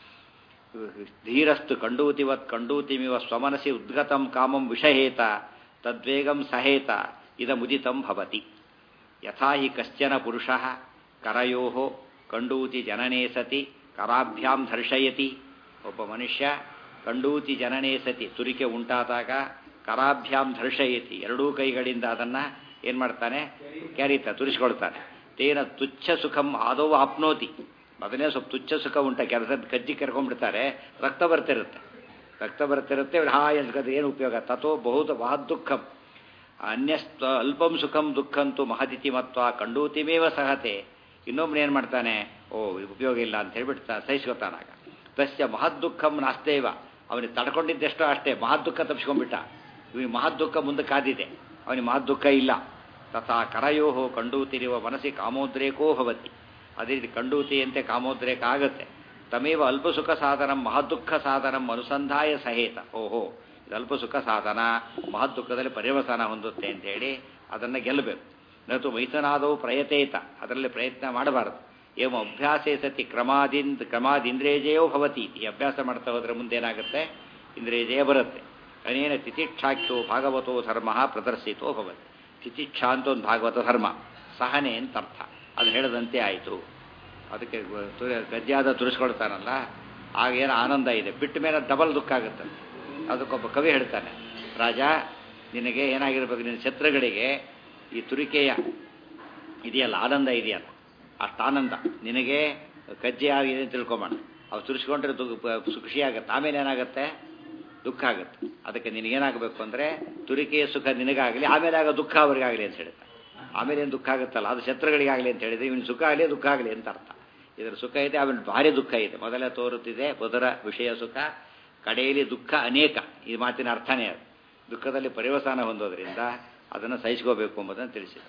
ಧೀರಸ್ತು ಕಂಡೂತಿವತ್ ಕಂಡೂತಿಮಿವ ಸ್ವಮನಸಿ ಉದ್ಗತಂ ಕಾಮಂ ವಿಷಹೇತ ತದ್ವೇಗಂ ಸಹೇತ ಇದಮುದಿತಂ ಭವತಿ. ಯಥಾ ಹಿ ಕಶ್ಚನ ಪುರುಷಃ ಕರಯೋ ಕಂಡೂತಿ ಜನನೇ ಸತಿ ಕರಾಭ್ಯಾಂ ಧರ್ಷಯತಿ. ಒಬ್ಬ ಮನುಷ್ಯ ಕಂಡೂತಿ ಜನನೇ ಸತಿ ತುರಿಕೆ ಉಂಟಾದಾಗ ಕರಾಭ್ಯಾಂ ಧರ್ಷಯತಿ, ಎರಡೂ ಕೈಗಳಿಂದ ಅದನ್ನು ಏನು ಮಾಡ್ತಾನೆ, ಕ್ಯಾರಿತ ತುರಿಸ್ಕೊಳ್ತಾನೆ. ತೇನ ತುಚ್ಛ ಸುಖಂ ಆದೌ ಆಪ್ನೋತಿ. ಮೊದಲೇ ಸ್ವಲ್ಪ ತುಚ್ಛ ಸುಖ ಉಂಟ, ಕೆಲಸದ ಕಜ್ಜಿ ಕೆರ್ಕೊಂಡ್ಬಿಡ್ತಾರೆ, ರಕ್ತ ಬರ್ತಿರುತ್ತೆ ಹಾಯ್ ಅನ್ಕೋದು ಏನು ಉಪಯೋಗ. ತಥೋ ಬಹುದು ಮಹದ್ದುಃಖಂ ಅನ್ಯಸ್ತ ಅಲ್ಪಂ ಸುಖಂ ದುಃಖಂತೂ ಮಹದಿತಿ ಮತ್ವ ಕಂಡೂತಿಮೇವ ಸಹತೆ. ಇನ್ನೊಬ್ಬನು ಏನು ಮಾಡ್ತಾನೆ, ಉಪಯೋಗ ಇಲ್ಲ ಅಂತ ಹೇಳ್ಬಿಡ್ತಾನೆ, ಸಹಿಸ್ಕೊತಾನಾಗ. ತಸ್ಯ ಮಹದ್ದುಃಖಂ ನಾಸ್ತೇವ, ಅವನಿಗೆ ತಡ್ಕೊಂಡಿದ್ದೆಷ್ಟೋ ಅಷ್ಟೇ, ಮಹದ್ದುಃಖ ತಪ್ಪಿಸ್ಕೊಂಡ್ಬಿಟ್ಟ. ಇವನಿಗೆ ಮಹದ್ದುಃಖ ಮುಂದೆ ಕಾದಿದೆ, ಅವನಿಗೆ ಮಹದ್ದುಃಖ ಇಲ್ಲ. ತಥಾ ಕರಯೋ ಕಂಡೂತಿರುವ ಮನಸ್ಸಿ ಕಾಮೋದ್ರೇಕೋ ಭವತಿ. ಅದೇ ರೀತಿ ಕಂಡೂತಿಯಂತೆ ಕಾಮೋದ್ರೇಕ ಆಗುತ್ತೆ. ತಮೇವ ಅಲ್ಪ ಸುಖ ಸಾಧನ ಮಹದ್ದುಃಖ ಸಾಧನ ಅನುಸಂಧಾಯ ಸಹೇತ. ಓಹೋ, ಇದು ಅಲ್ಪ ಸುಖ ಸಾಧನ ಮಹದ್ದುಃಖದಲ್ಲಿ ಪರ್ಯವಸಾನ ಹೊಂದುತ್ತೆ ಅಂತ ಹೇಳಿ ಅದನ್ನು ಗೆಲ್ಲಬೇಕು. ನತು ಮೈಥುನಾದವು ಪ್ರಯತೇತ, ಅದರಲ್ಲಿ ಪ್ರಯತ್ನ ಮಾಡಬಾರದು. ಏವ ಅಭ್ಯಾಸೇ ಸತಿ ಕ್ರಮಾದಿಂದ್ರಿಯಜಯೋ ಭವತಿ. ಈ ಅಭ್ಯಾಸ ಮಾಡ್ತಾ ಹೋದರೆ ಮುಂದೇನಾಗುತ್ತೆ, ಇಂದ್ರಿಯಜಯ ಬರುತ್ತೆ. ಅನೇನ ತಿತಿಕ್ಷಾಖ್ಯೋ ಭಾಗವತೋ ಧರ್ಮ ಪ್ರದರ್ಶಿತೋ ಭವತಿ. ತಿತಿಕ್ಷಾ ಅಂತ ಒಂದು ಭಾಗವತ ಧರ್ಮ, ಸಹನೆ ಅಂತ ಅರ್ಥ. ಅದು ಹೇಳದಂತೆ ಆಯಿತು. ಅದಕ್ಕೆ ಗದ್ಯಾದ ತುರಿಸ್ಕೊಳ್ತಾನಲ್ಲ, ಆಗೇನು ಆನಂದ ಇದೆ, ಬಿಟ್ಟ ಮೇಲೆ ಡಬಲ್ ದುಃಖ ಆಗುತ್ತೆ. ಅದಕ್ಕೊಬ್ಬ ಕವಿ ಹೇಳ್ತಾನೆ, ರಾಜ ನಿನಗೆ ಏನಾಗಿರ್ಬೇಕು, ನಿನ್ನ ಶತ್ರುಗಳಿಗೆ ಈ ತುರಿಕೆಯ ಇದೆಯಲ್ಲ ಆನಂದ ಇದೆಯಲ್ಲ, ಅಷ್ಟು ಆನಂದ ನಿನಗೆ ಕಜ್ಜೆ ಆಗಿದೆ ಅಂತ ತಿಳ್ಕೊಂಬೋಣ. ಅವು ತುರಿಸ್ಕೊಂಡ್ರೆ ಖುಷಿಯಾಗತ್ತೆ, ಆಮೇಲೆ ಏನಾಗುತ್ತೆ, ದುಃಖ ಆಗುತ್ತೆ. ಅದಕ್ಕೆ ನಿನಗೇನಾಗಬೇಕು ಅಂದರೆ ತುರಿಕೆಯ ಸುಖ ನಿನಗಾಗಲಿ, ಆಮೇಲೆ ಆಗ ದುಃಖ ಅವರಿಗಾಗಲಿ ಅಂತ ಹೇಳ್ತಾರೆ. ಆಮೇಲೆ ಏನು ದುಃಖ ಆಗುತ್ತಲ್ಲ, ಅದು ಶತ್ರುಗಳಿಗಾಗಲಿ ಅಂತ ಹೇಳಿದರೆ ಇವನು ಸುಖ ಆಗಲಿ ದುಃಖ ಆಗಲಿ ಅಂತ ಅರ್ಥ. ಇದರ ಸುಖ ಇದೆ, ಆಮೇಲೆ ಭಾರಿ ದುಃಖ ಇದೆ. ಮೊದಲೇ ತೋರುತ್ತಿದೆ ಮೊದಲ ವಿಷಯ ಸುಖ, ಕಡೆಯಲ್ಲಿ ದುಃಖ ಅನೇಕ. ಈ ಮಾತಿನ ಅರ್ಥನೇ ಅದು. ದುಃಖದಲ್ಲಿ ಪರಿವಸಾನ ಹೊಂದೋದ್ರಿಂದ ಅದನ್ನು ಸಹಿಸ್ಕೋಬೇಕು ಎಂಬುದನ್ನು ತಿಳಿಸಿದೆ.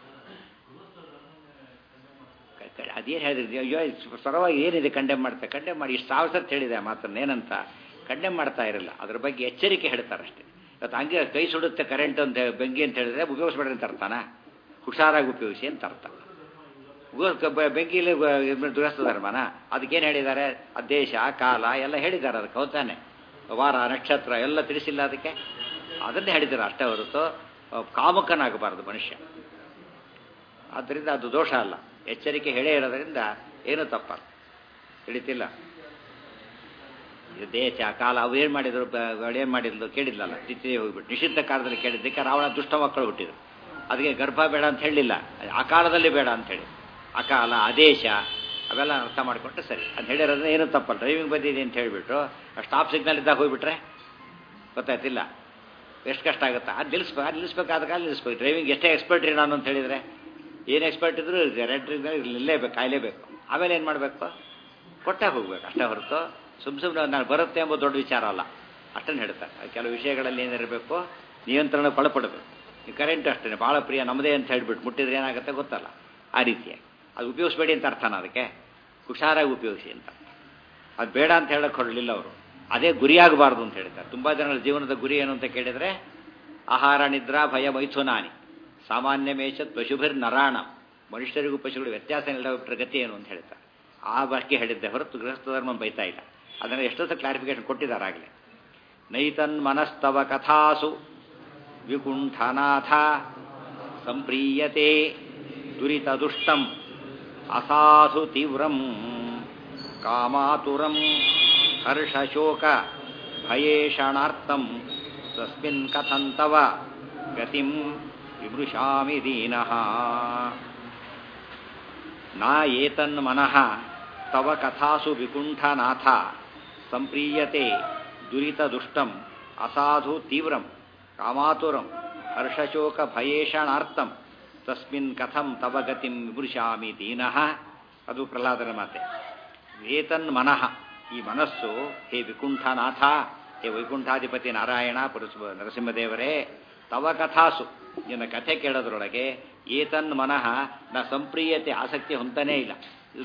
ಅದೇನು ಹೇಳಿದ್ರಿ, ಅಯ್ಯೋ ಸರವಾಗಿ ಏನಿದೆ ಕಂಡೆಮ್ ಮಾಡಿ ಇಷ್ಟು ಸಾವಿರ ಸರ್ತಿ ಹೇಳಿದೆ ಆ ಮಾತನ್ನು. ಏನಂತ ಕಂಡೆಮ್ ಮಾಡ್ತಾ ಇರಲ್ಲ, ಅದ್ರ ಬಗ್ಗೆ ಎಚ್ಚರಿಕೆ ಹೇಳ್ತಾರೆ ಅಷ್ಟೇ. ಇವತ್ತು ಹಂಗೆ ಕೈ ಸುಡುತ್ತೆ ಕರೆಂಟ್ ಅಂತ ಬೆಂಕಿ ಅಂತ ಹೇಳಿದ್ರೆ ಉಪಯೋಗಿಸ್ಬೇಡ್ರಿ ಅಂತ ಅರ್ಥನ, ಹುಷಾರಾಗಿ ಉಪಯೋಗಿಸಿ ಅಂತ ಅರ್ಥ. ಬೆಂಕಿಲಿ ದುರಸ್ತ ಧರ್ಮನ ಅದಕ್ಕೇನು ಹೇಳಿದ್ದಾರೆ, ಆ ದೇಶ ಕಾಲ ಎಲ್ಲ ಹೇಳಿದ್ದಾರೆ. ಅದಕ್ಕೆ ಹೌದಾನೆ, ವಾರ ನಕ್ಷತ್ರ ಎಲ್ಲ ತಿಳಿಸಿಲ್ಲ ಅದಕ್ಕೆ, ಅದನ್ನೇ ಹೇಳಿದ್ದಾರೆ ಅಷ್ಟೇ ಹೊರತು ಕಾಮುಕನಾಗಬಾರದು ಮನುಷ್ಯ. ಆದ್ದರಿಂದ ಅದು ದೋಷ ಅಲ್ಲ, ಎಚ್ಚರಿಕೆ ಹೇಳೇ ಇರೋದ್ರಿಂದ ಏನೂ ತಪ್ಪಲ್ಲ. ತಿಳಿತಿಲ್ಲ ದೇಶ ಕಾಲ ಅವು ಏನು ಮಾಡಿದ್ರು, ಏನು ಮಾಡಿದ್ಲು ಕೇಳಿದ್ಲಲ್ಲ, ತಿಥಿ ಹೋಗ್ಬಿಟ್ಟು ನಿಷಿದ್ಧ ಕಾಲದಲ್ಲಿ ಕೇಳಿದ್ದಕ್ಕೆ ರಾವಣ ದುಷ್ಟ ಮಕ್ಕಳು ಹುಟ್ಟಿದ್ರು. ಅದಕ್ಕೆ ಗರ್ಭ ಬೇಡ ಅಂತ ಹೇಳಲಿಲ್ಲ, ಆ ಕಾಲದಲ್ಲಿ ಬೇಡ ಅಂಥೇಳಿ. ಅಕಾಲ ಆದೇಶ ಅವೆಲ್ಲ ಅರ್ಥ ಮಾಡಿಕೊಟ್ರೆ ಸರಿ ಅಂತ ಹೇಳಿರೋದ್ರೆ ಏನೂ ತಪ್ಪಲ್ಲ. ಡ್ರೈವಿಂಗ್ ಬಂದಿದೆ ಅಂತ ಹೇಳಿಬಿಟ್ರು ಸ್ಟಾಪ್ ಸಿಗ್ನಲ್ ಇದ್ದಾಗ ಹೋಗ್ಬಿಟ್ರೆ ಗೊತ್ತಾಯ್ತಿಲ್ಲ, ಎಷ್ಟು ಕಷ್ಟ ಆಗುತ್ತಾ ಅದು ನಿಲ್ಲಿಸ್ಬೇಕಾದ ಕಾಲ ನಿಲ್ಲಿಸ್ಬೇಕು. ಡ್ರೈವಿಂಗ್ ಎಷ್ಟೇ ಎಕ್ಸ್ಪರ್ಟ್ ರೀ ನಾನು ಅಂತ ಹೇಳಿದರೆ ಏನು ಎಕ್ಸ್ಪರ್ಟ್ ಇದ್ರು ನಿಲ್ಲೇಬೇಕು, ಕಾಯಲೇಬೇಕು. ಆಮೇಲೆ ಏನು ಮಾಡಬೇಕು? ಕೊಟ್ಟೆ ಹೋಗ್ಬೇಕು ಅಷ್ಟೇ ಹೊರತು ಸುಮ್ಮನೆ ನಾನು ಬರುತ್ತೆ ಎಂಬುದು ದೊಡ್ಡ ವಿಚಾರ ಅಲ್ಲ. ಅಷ್ಟನ್ನು ಹೇಳ್ತಾರೆ. ಕೆಲವು ವಿಷಯಗಳಲ್ಲಿ ಏನಿರಬೇಕು, ನಿಯಂತ್ರಣಕ್ಕೆ ಒಳಪಡಬೇಕು. ಈ ಕರೆಂಟ್ ಅಷ್ಟೇ ಭಾಳ ಪ್ರಿಯ ನಮ್ಮದೇ ಅಂತ ಹೇಳ್ಬಿಟ್ಟು ಮುಟ್ಟಿದ್ರೆ ಏನಾಗುತ್ತೆ ಗೊತ್ತಲ್ಲ. ಆ ರೀತಿಯಾಗಿ ಅದು ಉಪಯೋಗಿಸ್ಬೇಡಿ ಅಂತ ಅರ್ಥನ ಅದಕ್ಕೆ, ಹುಷಾರಾಗಿ ಉಪಯೋಗಿಸಿ ಅಂತ. ಅದು ಬೇಡ ಅಂತ ಹೇಳಕ್ಕೆ ಹೊರಲಿಲ್ಲ ಅವರು. ಅದೇ ಗುರಿಯಾಗಬಾರ್ದು ಅಂತ ಹೇಳ್ತಾರೆ. ತುಂಬ ಜನಗಳ ಜೀವನದ ಗುರಿ ಏನು ಅಂತ ಕೇಳಿದರೆ ಆಹಾರ ನಿದ್ರಾ ಭಯ ಮೈಥುನಾನಿ ಸಾಮಾನ್ಯ ಮೇಷತ್ ಪಶುಭಿರ್ ನರಾಣ. ಮನುಷ್ಯರಿಗೂ ಪಶುಗಳು ವ್ಯತ್ಯಾಸ ನೀಡಬಿಟ್ರೆ ಗತಿ ಏನು ಅಂತ ಹೇಳ್ತಾರೆ. ಆ ಬಗ್ಗೆ ಹೇಳಿದ್ದೆ ಹೊರತು ಗೃಹಸ್ಥ ಧರ್ಮ ಬೈತಾ ಇಲ್ಲ. ಅದನ್ನು ಎಷ್ಟೊತ್ತು ಕ್ಲಾರಿಫಿಕೇಶನ್ ಕೊಟ್ಟಿದ್ದಾರೆ ಆಗಲೇ. ನೈತನ್ ಮನಸ್ತವ ಕಥಾಸು ವಿಕುಂಠನಾಥ ಸಂಪ್ರೀಯತೆ ದುರಿತ ದುಷ್ಟಂ ಅಸಾಧು ತೀವ್ರಂ ಕಾಮಾತುರಂ ಹರ್ಷಶೋಕ ಭಯೇಷಣಾರ್ಥಂ ತಸ್ಮಿನ್ ಕಥಂತವ ಗತಿಂ ವಿಮೃಶಾಮಿ ದೀನಃ. ನಾ ಏತನ್ ಮನಃ ತವ ಕಥಾಸು ವಿಕುಂಠನಾಥ ಸಂಪ್ರೀಯತೆ ದುರಿತ ದುಷ್ಟಂ ಅಸಾಧು ತೀವ್ರಂ ಕಾಮಾತುರಂ ಹರ್ಷಶೋಕ ಭಯೇಷಣಾರ್ಥಂ ತಸ್ಮಿನ್ ಕಥಂ ತವ ಗತಿಂ ವಿಮೃಶಾಮಿ ದೀನಃ. ಅದು ಪ್ರಹ್ಲಾದನ ಮಾತೆ. ಏತನ್ ಮನಃ, ಈ ಮನಸ್ಸು, ಹೇ ವಿಕುಂಠನಾಥ, ಹೇ ವೈಕುಂಠಾಧಿಪತಿ ನಾರಾಯಣ ನರಸಿಂಹದೇವರೇ, ತವ ಕಥಾಸು, ನಿನ್ನ ಕಥೆ ಕೇಳೋದ್ರೊಳಗೆ ಏತನ್ ಮನಃ ನ ಸಂಪ್ರೀಯತೆ, ಆಸಕ್ತಿ ಹೊಂತಾನೇ ಇಲ್ಲ. ಇದು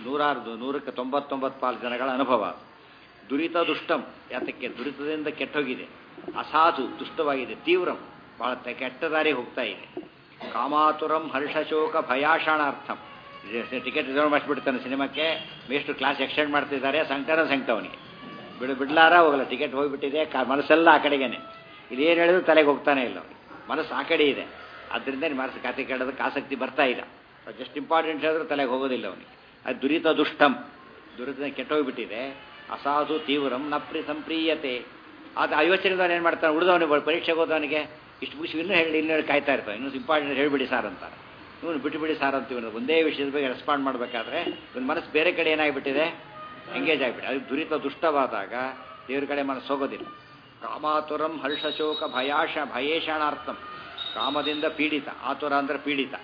199 ಪಾಲು ಜನಗಳ ಅನುಭವ. ದುರಿತ ದುಷ್ಟಂ, ಯಾತಕ್ಕೆ ದುರಿತದಿಂದ ಕೆಟ್ಟೋಗಿದೆ. ಅಸಾಧು, ದುಷ್ಟವಾಗಿದೆ. ತೀವ್ರಂ, ಬಹಳ ಕೆಟ್ಟ ದಾರಿ ಹೋಗ್ತಾ ಇದೆ. ಕಾಮಾತುರಂ ಹರ್ಷಶೋಕ ಭಯಾಷಣಾರ್ಥಂ, ಟಿಕೆಟ್ ರಿಸರ್ವ್ ಮಾಡಿಸ್ಬಿಡ್ತಾನೆ ಸಿನಿಮಾಕ್ಕೆ. ಮೇಷ್ಟು ಕ್ಲಾಸ್ ಎಕ್ಸ್ಟೆಂಡ್ ಮಾಡ್ತಿದ್ದಾರೆ, ಸಂಕಟವನಿಗೆ ಬಿಡ್ಲಾರ ಹೋಗಲ್ಲ. ಟಿಕೆಟ್ ಹೋಗಿಬಿಟ್ಟಿದೆ, ಮನಸ್ಸೆಲ್ಲ ಆ ಕಡೆಗೇನೆ. ಇದೇನು ಹೇಳಿದ್ರು ತಲೆಗೆ ಹೋಗ್ತಾನೆ ಇಲ್ಲ ಅವನಿಗೆ. ಮನಸ್ಸು ಆ ಕಡೆ ಇದೆ. ಅದರಿಂದ ಮನಸ್ಸು ಕತೆ ಕೇಳೋದಕ್ಕೆ ಆಸಕ್ತಿ ಬರ್ತಾ ಇಲ್ಲ. ಜಸ್ಟ್ ಇಂಪಾರ್ಟೆಂಟ್ ಹೇಳಿದ್ರು ತಲೆಗೆ ಹೋಗೋದಿಲ್ಲ ಅವನಿಗೆ. ಅದು ದುರಿತ ದುಷ್ಟಂ, ದುರಿತ ಕೆಟ್ಟೋಗ್ಬಿಟ್ಟಿದೆ. ಅಸಾಧು ತೀವ್ರಂ ನಪ್ರಿ ಸಂಪ್ರೀಯತೆ. ಅದು ಯೋಚನೆದವನು ಏನು ಮಾಡ್ತಾನೆ, ಉಳಿದವನಿಗೆ ಪರೀಕ್ಷೆಗೆ ಹೋದವನಿಗೆ ಇಷ್ಟು ಮುಗಿಸಿ ಇನ್ನೂ ಹೇಳಿ ಕಾಯ್ತಾ ಇರ್ತಾನೆ. ಇನ್ನೂ ಇಂಪಾರ್ಟೆಂಟ್ ಹೇಳಿಬಿಡಿ ಸಾರ್ ಅಂತಾರೆ. ಇವನು ಬಿಟ್ಟುಬಿಡಿ ಸಾರ್ ಅಂತೀವಿ. ಒಂದೇ ವಿಷಯದ ಬಗ್ಗೆ ರೆಸ್ಪಾಂಡ್ ಮಾಡಬೇಕಾದ್ರೆ ಇವನು ಮನಸ್ಸು ಬೇರೆ ಕಡೆ ಏನಾಗಿಬಿಟ್ಟಿದೆ, ಎಂಗೇಜ್ ಆಗಿಬಿಟ್ಟು. ಅದು ದುರಿತ ದುಷ್ಟವಾದಾಗ ದೇವ್ರ ಕಡೆ ಮನಸ್ಸು ಹೋಗೋದಿಲ್ಲ. ಕಾಮಾತುರಂ ಹರ್ಷಶೋಕ ಭಯೇಷಣಾರ್ಥಂ, ಕಾಮದಿಂದ ಪೀಡಿತ, ಆತುರ ಅಂದರೆ ಪೀಡಿತ.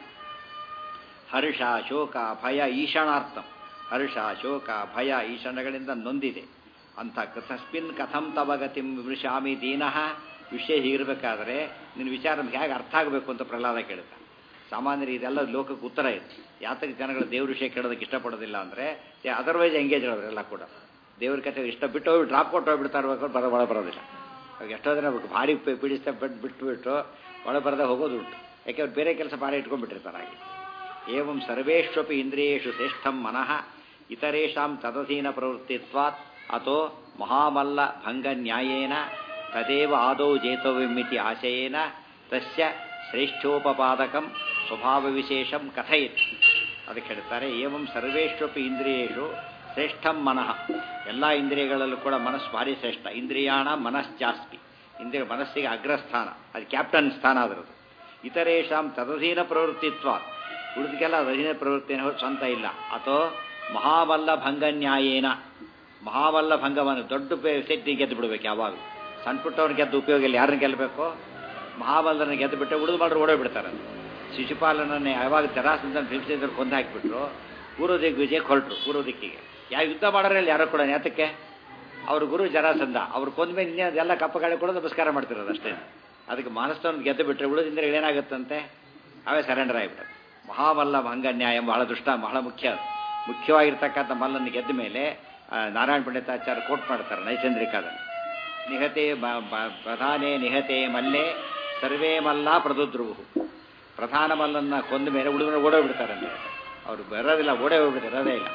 ಹರ್ಷ ಶೋಕ ಭಯ ಈಶಾಣಾರ್ಥಂ, ಹರ್ಷ ಶೋಕ ಭಯ ಈಶಾಣಗಳಿಂದ ನೊಂದಿದೆ ಅಂತ. ತಸ್ಮಿನ್ ಕಥಂ ತವ ಗತಿಂ ವಿಮೃಶಾಮಿ ದೀನಃ. ವಿಷಯ ಹೀಗಿರಬೇಕಾದ್ರೆ ನಿನ್ನ ವಿಚಾರ ನಮ್ಗೆ ಹೇಗೆ ಅರ್ಥ ಆಗಬೇಕು ಅಂತ ಪ್ರಹ್ಲಾದ ಕೇಳ್ತಾನೆ. ಸಾಮಾನ್ಯರು ಇದೆಲ್ಲ ಲೋಕಕ್ಕೆ ಉತ್ತರ ಇದೆ. ಯಾತಕ್ಕೆ ಜನಗಳು ದೇವ್ರ ವಿಷಯ ಕೇಳೋದಕ್ಕೆ ಇಷ್ಟಪಡೋದಿಲ್ಲ ಅಂದರೆ ಅದರ್ವೈಸ್ ಎಂಗೇಜ್ ಅವರೆಲ್ಲ ಕೂಡ ದೇವ್ರ ಕಥೆ ಇಷ್ಟ ಬಿಟ್ಟು ಹೋಗಿ ಡ್ರಾಪ್ ಕೊಟ್ಟು ಹೋಗ್ಬಿಡ್ತಾ ಇರ್ಬೇಕು, ಒಳ ಬರೋದಿಲ್ಲ. ಎಷ್ಟೋ ಜನ ಭಾರಿ ಪೀಡಿಸ್ತಾ ಬಿಟ್ಟು ಒಳ ಬರದೆ ಹೋಗೋದು ಉಂಟು. ಯಾಕೆ ಅವ್ರು ಬೇರೆ ಕೆಲಸ ಭಾರಿ ಇಟ್ಕೊಂಡ್ಬಿಟ್ಟಿರ್ತಾರೆ. ಹಾಗೆ ಏವಂ ಸರ್ವೇಷ್ವಪಿ ಇಂದ್ರಿಯೇಷು ಶ್ರೇಷ್ಠಂ ಮನಃ ಇತರೇಷಾಂ ತದಧೀನ ಪ್ರವೃತ್ತಿತ್ವಾತ್ ಅಥೋ ಮಹಾಮಲ್ಲ ಭಂಗ ನ್ಯಾಯೇನ ತದೇವ ಆದೌ ಜೇತವ್ಯಮಿತಿ ಆಶಯೇನ ತಸ್ಯ ಶ್ರೇಷ್ಠೋಪಪಾದಕಂ ಸ್ವಭಾವ ವಿಶೇಷಂ ಕಥಯತಿ. ಅದಕ್ಕೆ ಹೇಳ್ತಾರೆ, ಏವಂ ಸರ್ವೇಷ್ವಪಿ ಇಂದ್ರಿಯೇಷು ಶ್ರೇಷ್ಠಂ ಮನಃ. ಎಲ್ಲ ಇಂದ್ರಿಯಗಳಲ್ಲೂ ಕೂಡ ಮನಸ್ಸು ಭಾರಿ ಶ್ರೇಷ್ಠ. ಇಂದ್ರಿಯಾಣ ಮನಶ್ಚಾಸ್ತಿ, ಇಂದ್ರಿಯ ಮನಸ್ಸಿಗೆ ಅಗ್ರಸ್ಥಾನ, ಅದು ಕ್ಯಾಪ್ಟನ್ ಸ್ಥಾನ ಅದರದು. ಇತರೇಷಾಂ ತದಧೀನ ಪ್ರವೃತ್ತಿತ್ವ, ಉಳಿದಕ್ಕೆಲ್ಲ ಅಧೀನ ಪ್ರವೃತ್ತಿ ಸ್ವಂತ ಇಲ್ಲ. ಅಥವಾ ಮಹಾಬಲ್ಲ ಭಂಗ ನ್ಯಾಯೇನ, ಮಹಾಬಲ್ಲ ಭಂಗವನ್ನು ದೊಡ್ಡ ಶಕ್ತಿ ಗೆದ್ದು ಬಿಡಬೇಕು. ಯಾವಾಗ ಸಣ್ಣ ಪುಟ್ಟವ್ರನ್ನ ಗೆದ್ದು ಉಪಯೋಗ ಇಲ್ಲ. ಯಾರನ್ನ ಗೆಲ್ಲಬೇಕು? ಮಹಾಬಲರನ್ನ ಗೆದ್ದು ಬಿಟ್ಟರೆ ಉಳಿದು ಮಾಡ್ರು ಓಡೋಗ್ಬಿಡ್ತಾರೆ. ಶಿಶುಪಾಲನನ್ನೇ ಯಾವಾಗ ಜರಾಸಂಧ ಭೀಮಸೇನರು ಕೊಂದು ಹಾಕಿಬಿಟ್ರು, ಪೂರ್ವ ದಿಗ್ವಿಜಯಕ್ಕೆ ಹೊರಟರು. ಪೂರ್ವ ದಿಕ್ಕಿಗೆ ಯಾವ ಯುದ್ಧ ಮಾಡೋರಲ್ಲಿ ಯಾರೋ ಕೂಡ ನೇತಕ್ಕೆ ಅವ್ರ ಗುರು ಜರಾಸಂಧ. ಅವ್ರು ಕೊಂದ ಮೇಲೆ ಇನ್ನೇ ಅದೆಲ್ಲ ಕಪ್ಪಗಾಳಿ ಕೂಡ ನಮಸ್ಕಾರ ಮಾಡ್ತಿರೋದು ಅಷ್ಟೇ. ಅದಕ್ಕೆ ಮಾನಸ್ತವನ್ನು ಗೆದ್ದು ಬಿಟ್ಟರೆ ಉಳಿದಿಂದ ಏನಾಗುತ್ತಂತೆ, ಅವೇ ಸರೆಂಡರ್ ಆಗಿಬಿಟ್ಟರು. ಮಹಾಮಲ್ಲ ಭಂಗ ನ್ಯಾಯ ಬಹಳ ದುಷ್ಟ, ಬಹಳ ಮುಖ್ಯವಾಗಿರ್ತಕ್ಕಂಥ ಮಲ್ಲನ್ನು ಗೆದ್ದ ಮೇಲೆ ನಾರಾಯಣ ಪಂಡಿತಾಚಾರ್ಯ ಕೋಟ್ ಮಾಡ್ತಾರೆ ನೈಸಂದ್ರಿಕಾದಲ್ಲಿ. ನಿಹತೆ ಪ್ರಧಾನೇ ನಿಹತೆ ಮಲ್ಲೆ ಸರ್ವೇ ಮಲ್ಲ ಪ್ರದುದ್ರುವು. ಪ್ರಧಾನ ಮಲ್ಲನ್ನು ಕೊಂದ ಮೇಲೆ ಉಳಿದ್ರೆ ಓಡೋಗ್ಬಿಡ್ತಾರೆ ಅಂತ. ಅವರು ಬರೋದಿಲ್ಲ, ಓಡೇ ಹೋಗ್ಬಿಡ್ತಾರೆ, ಇರೋದೇ ಇಲ್ಲ.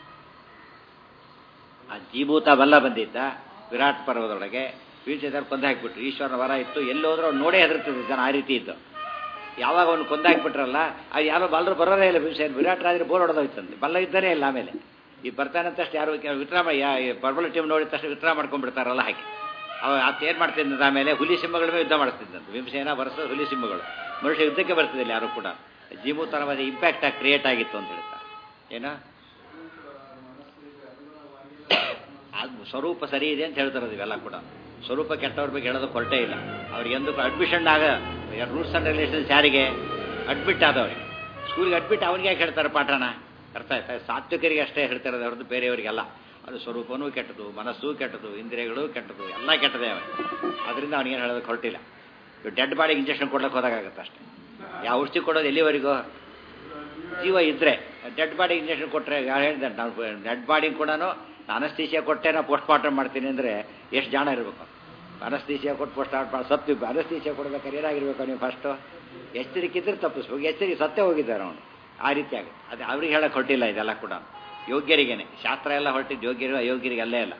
ಆ ಜೀಭೂತ ಮಲ್ಲ ಬಂದಿದ್ದ ವಿರಾಟ್ ಪರ್ವದೊಳಗೆ ವೀರಚಂದ್ರ ಕೊಂದು ಹಾಕಿಬಿಟ್ರು. ಈಶ್ವರನ ವರ ಇತ್ತು, ಎಲ್ಲೋದ್ರೂ ಅವ್ನು ನೋಡೇ ಹೆದರ್ತಿದ್ರು ಜನ. ಆ ರೀತಿ ಇದ್ದು ಯಾವಾಗ ಅವ್ನು ಕೊಂದು ಹಾಕಿಬಿಟ್ರಲ್ಲ, ಅದು ಯಾರೋ ಬಲ್ಲರು ಬರೋದೇ ಇಲ್ಲ. ಭೀಮಸೇನ ವಿರಾಟ್ ರಾಜರು ಬೋರ್ ಹೊಡೆದೋಯ್ತಂತೆ, ಬಲ್ಲ ಇದ್ದಾನೆ ಇಲ್ಲ. ಆಮೇಲೆ ಈ ಬರ್ತಾನಂತಷ್ಟು ಯಾರು ವಿತ್ರಾ ಪರ್ಬಲ ಟೀಮ್ ನೋಡಿದ ತಕ್ಷಣ ವಿತ್ರಾ ಮಾಡ್ಕೊಂಡ್ಬಿಡ್ತಾರಲ್ಲ, ಹಾಗೆ ಅತ್ತ ಏನು ಮಾಡ್ತಿದ್ದಂತ. ಆಮೇಲೆ ಹುಲಿ ಸಿಂಹಗಳ ಮೇಲೆ ಯುದ್ಧ ಮಾಡಿಸ್ತಿದ್ದಂತೆ ಭೀಮಸೇನ ಬರ್ಸೋದು. ಹುಲಿ ಸಿಂಹಗಳು ಮನುಷ್ಯ ಯುದ್ಧಕ್ಕೆ ಬರ್ತಿದ್ದಿಲ್ಲ ಯಾರು ಕೂಡ. ಜೀವತನವಾದ ಇಂಪ್ಯಾಕ್ಟ್ ಆಗಿ ಕ್ರಿಯೇಟ್ ಆಗಿತ್ತು ಅಂತ ಹೇಳ್ತಾರೆ. ಏನೋ ಅದು ಸ್ವರೂಪ ಸರಿ ಇದೆ ಅಂತ ಹೇಳ್ತಾರೆ ಇವೆಲ್ಲ ಕೂಡ. ಸ್ವರೂಪ ಕೆಟ್ಟವ್ರ ಬಗ್ಗೆ ಹೇಳೋದಕ್ಕೆ ಹೊರಟೇ ಇಲ್ಲ. ಅವ್ರಿಗೆ ಎಂದು ಅಡ್ಮಿಷನ್ ರೂಲ್ಸ್ ಆ್ಯಂಡ್ ರೆಗ್ಯುಲೇಷನ್ಸ್ ಯಾರಿಗೆ ಅಡ್ಮಿಟ್ ಆದವ್ರಿಗೆ, ಸ್ಕೂಲ್ಗೆ ಅಡ್ಮಿಟ್ ಅವ್ರಿಗೆ ಯಾಕೆ ಹೇಳ್ತಾರೆ ಪಾಠನ? ಅರ್ಥ ಆಯ್ತಾ? ಸಾತ್ವಿಕರಿಗೆ ಅಷ್ಟೇ ಹೇಳ್ತಿರೋದು ಹೊರತು ಬೇರೆಯವರಿಗೆಲ್ಲ. ಅದು ಸ್ವರೂಪನೂ ಕೆಟ್ಟದು, ಮನಸ್ಸೂ ಕೆಟ್ಟದು, ಇಂದ್ರಿಯಗಳು ಕೆಟ್ಟದು, ಎಲ್ಲ ಕೆಟ್ಟದೇ ಅವನಿಗೆ. ಅದರಿಂದ ಅವನಿಗೇನು ಹೇಳೋದಕ್ಕೆ ಹೊರಟಿಲ್ಲ. ಡೆಡ್ ಬಾಡಿಗೆ ಇಂಜೆಕ್ಷನ್ ಕೊಡ್ಲಿಕ್ಕೆ ಹೋದಾಗುತ್ತೆ ಅಷ್ಟೇ. ಯಾವ ಔಷಧಿ ಕೊಡೋದು ಎಲ್ಲಿವರೆಗೂ? ಜೀವ ಇದ್ದರೆ. ಡೆಡ್ ಬಾಡಿಗೆ ಇಂಜೆಕ್ಷನ್ ಕೊಟ್ಟರೆ ಯಾರು ಹೇಳಿದೆ? ನಾವು ಡೆಡ್ ಬಾಡಿಗೆ ಕೂಡ ಅನಸ್ತೀಸಿಯಾ ಕೊಟ್ಟೆ ನಾವು ಪೋಸ್ಟ್ ಮಾರ್ಟಮ್ ಮಾಡ್ತೀನಿ ಅಂದರೆ ಎಷ್ಟು ಜಾಣ ಇರಬೇಕು. ಅನಸ್ತೀಸಿಯಾ ಕೊಟ್ಟು ಪೋಸ್ಟ್ ಮಾರ್ಟಮ್ ಸತ್ತು ಅನಸ್ತೀಸಿಯಾ ಕೊಡಬೇಕಾದ್ರೆ ಏನಾಗಿರ್ಬೇಕು ನೀವು? ಫಸ್ಟು ಎಚ್ಚರಿಕಿದ್ರೆ ತಪ್ಪಿಸ್ಬೇಕು, ಎಚ್ಚರಿಕೆ ಸತ್ತೇ ಹೋಗಿದ್ದಾರೆ ಅವನು. ಆ ರೀತಿ ಆಗುತ್ತೆ. ಅದು ಅವ್ರಿಗೆ ಹೇಳಕ್ಕೆ ಹೊರಟಿಲ್ಲ. ಇದೆಲ್ಲ ಕೂಡ ಯೋಗ್ಯರಿಗೇನೆ. ಶಾಸ್ತ್ರ ಎಲ್ಲ ಹೊರಟಿದ್ದು ಯೋಗ್ಯರು ಅಯೋಗ್ಯರಿಗೆ ಅಲ್ಲೇ ಅಲ್ಲ.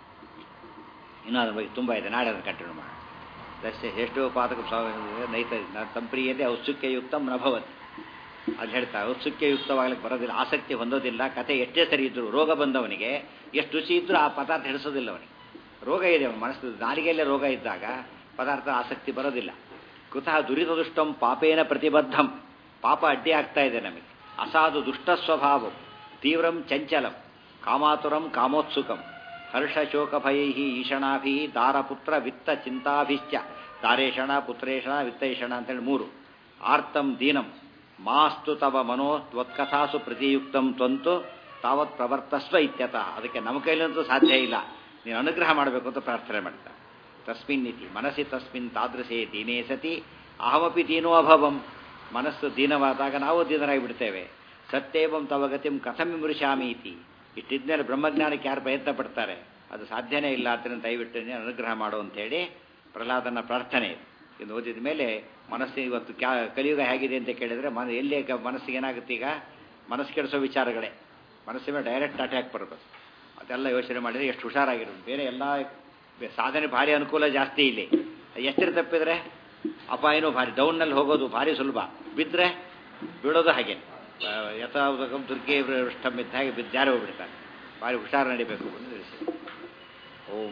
ಇನ್ನೂ ಅದ್ರ ಬಗ್ಗೆ ತುಂಬ ಇದೆ. ನಾಳೆ ಅದನ್ನು ಕಂಟಿನ್ಯೂ ಮಾಡೋಣ. ದರ್ಶೆ ಎಷ್ಟು ಪಾತಕ ನೈತ ಸಂಪ್ರಿಯತೆ ಔತ್ಸುಕ್ಯಯುಕ್ತಂ ನಭವತ್. ಅದು ಹೇಳ್ತಾ ಔತ್ಸುಕ್ಯಯುಕ್ತವಾಗಲಿಕ್ಕೆ ಬರೋದಿಲ್ಲ, ಆಸಕ್ತಿ ಹೊಂದೋದಿಲ್ಲ. ಕತೆ ಎಷ್ಟೇ ಸರಿ ಇದ್ದರು, ರೋಗ ಬಂದವನಿಗೆ ಎಷ್ಟು ರುಚಿ ಇದ್ದರೂ ಆ ಪದಾರ್ಥ ಹಿಡಿಸೋದಿಲ್ಲ ಅವನಿಗೆ. ರೋಗ ಇದೆ ಅವನು ಮನಸ್ಸು, ನಾಲಿಗೆಯಲ್ಲೇ ರೋಗ ಇದ್ದಾಗ ಪದಾರ್ಥ ಆಸಕ್ತಿ ಬರೋದಿಲ್ಲ. ಕುತಃ ದುರಿತದುಷ್ಟಂ ಪಾಪೇನ ಪ್ರತಿಬದ್ಧಂ. ಪಾಪ ಅಡ್ಡಿ ಆಗ್ತಾ ಇದೆ ನಮಗೆ. ಅಸಾಧು ದುಷ್ಟ ಸ್ವಭಾವ ತೀವ್ರಂ ಚಂಚಲಂ ಕಾಮಾತುರಂ ಕಾಮೋತ್ಸುಕಂ ಹರ್ಷಶೋಕಭಯೈ ಈಷಣಾಭಿ ದಾರಪುತ್ರ ವಿತ್ತ ಚಿಂತಾಭಿಶ್ಚ. ದಾರೇಷಣ ಪುತ್ರೇಷಣ ವಿತ್ತೈಷಣ ಅಂತೇಳಿ 3. ಆರ್ತಂ ದೀನಂ ಮಾಸ್ತು ತವ ಮನೋ ತ್ವತ್ಕಥಾಸು ಪ್ರತಿಯುಕ್ತಂ ತ್ವಂತು ತಾವತ್ ಪ್ರವರ್ತಸ್ವ ಇತ್ಯತಃ. ಅದಕ್ಕೆ ನಮ್ಮ ಕೈಲಂತೂ ಸಾಧ್ಯ ಇಲ್ಲ, ನೀನು ಅನುಗ್ರಹ ಮಾಡಬೇಕು ಅಂತ ಪ್ರಾರ್ಥನೆ ಮಾಡ್ತಾರೆ. ತಸ್ಮಿನ್ ಇತಿ ಮನಸ್ಸಿ ತಸ್ಮಿನ್ ತಾದೃಶೇ ದೀನೇ ಸತಿ ಅಹಮಪಿ ದೀನೋ ಅಭವಂ. ಮನಸ್ಸು ದೀನವಾದಾಗ ನಾವು ದೀನರಾಗಿ ಬಿಡ್ತೇವೆ. ಸತ್ಯೇವಂ ತವ ಗತಿಂ ಕಥಂ ವಿಮೃಶಾಮಿ ಇತಿ. ಇಷ್ಟಿದ್ಮೇಲೆ ಬ್ರಹ್ಮಜ್ಞಾನಕ್ಕೆ ಯಾರು ಪ್ರಯತ್ನ ಪಡ್ತಾರೆ? ಅದು ಸಾಧ್ಯನೇ ಇಲ್ಲ. ಅದನ್ನು ದಯವಿಟ್ಟು ಅನುಗ್ರಹ ಮಾಡು ಅಂತೇಳಿ ಪ್ರಹ್ಲಾದನ ಪ್ರಾರ್ಥನೆ ಇದೆ. ಇದು ಓದಿದ ಮೇಲೆ ಮನಸ್ಸು ಇವತ್ತು ಕಲಿಯುಗ ಹೇಗಿದೆ ಅಂತ ಕೇಳಿದರೆ ಎಲ್ಲಿ ಮನಸ್ಸಿಗೆ ಏನಾಗುತ್ತೆ? ಈಗ ಮನಸ್ಸು ಕೆಡಿಸೋ ವಿಚಾರಗಳೇ ಮನಸ್ಸಿನ ಮೇಲೆ ಡೈರೆಕ್ಟ್ ಅಟ್ಯಾಕ್ ಬರೋದು. ಅದೆಲ್ಲ ಯೋಚನೆ ಮಾಡಿದರೆ ಎಷ್ಟು ಹುಷಾರಾಗಿರೋದು. ಬೇರೆ ಎಲ್ಲ ಸಾಧನೆ ಭಾರಿ ಅನುಕೂಲ ಜಾಸ್ತಿ ಇಲ್ಲಿ. ಎಷ್ಟರ ತಪ್ಪಿದ್ರೆ ಅಪಾಯನೂ ಭಾರಿ. ಡೌನ್ನಲ್ಲಿ ಹೋಗೋದು ಭಾರಿ ಸುಲಭ, ಬಿದ್ದರೆ ಬೀಳೋದು ಹಾಗೆ. ಯಥಾವಕಂ ದುರ್ಗೆ ವೃಷ್ಟಂ ಇದ್ದ ಹಾಗೆ ಬಿದ್ದಾರೆ ಹೋಗ್ಬಿಡ್ತಾರೆ. ಭಾರಿ ಹುಷಾರು ನಡಿಬೇಕು ಅಂತ ತಿಳಿಸಿ. ಓಂ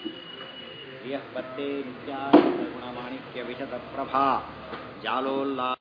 ಪ್ರಿಯ ಪತ್ತೆ ನಿತ್ಯ ಗುಣಮಾಣಿಕ್ಯ ವಿಶದ ಪ್ರಭಾ ಜಾಲೋಲ್ಲಾ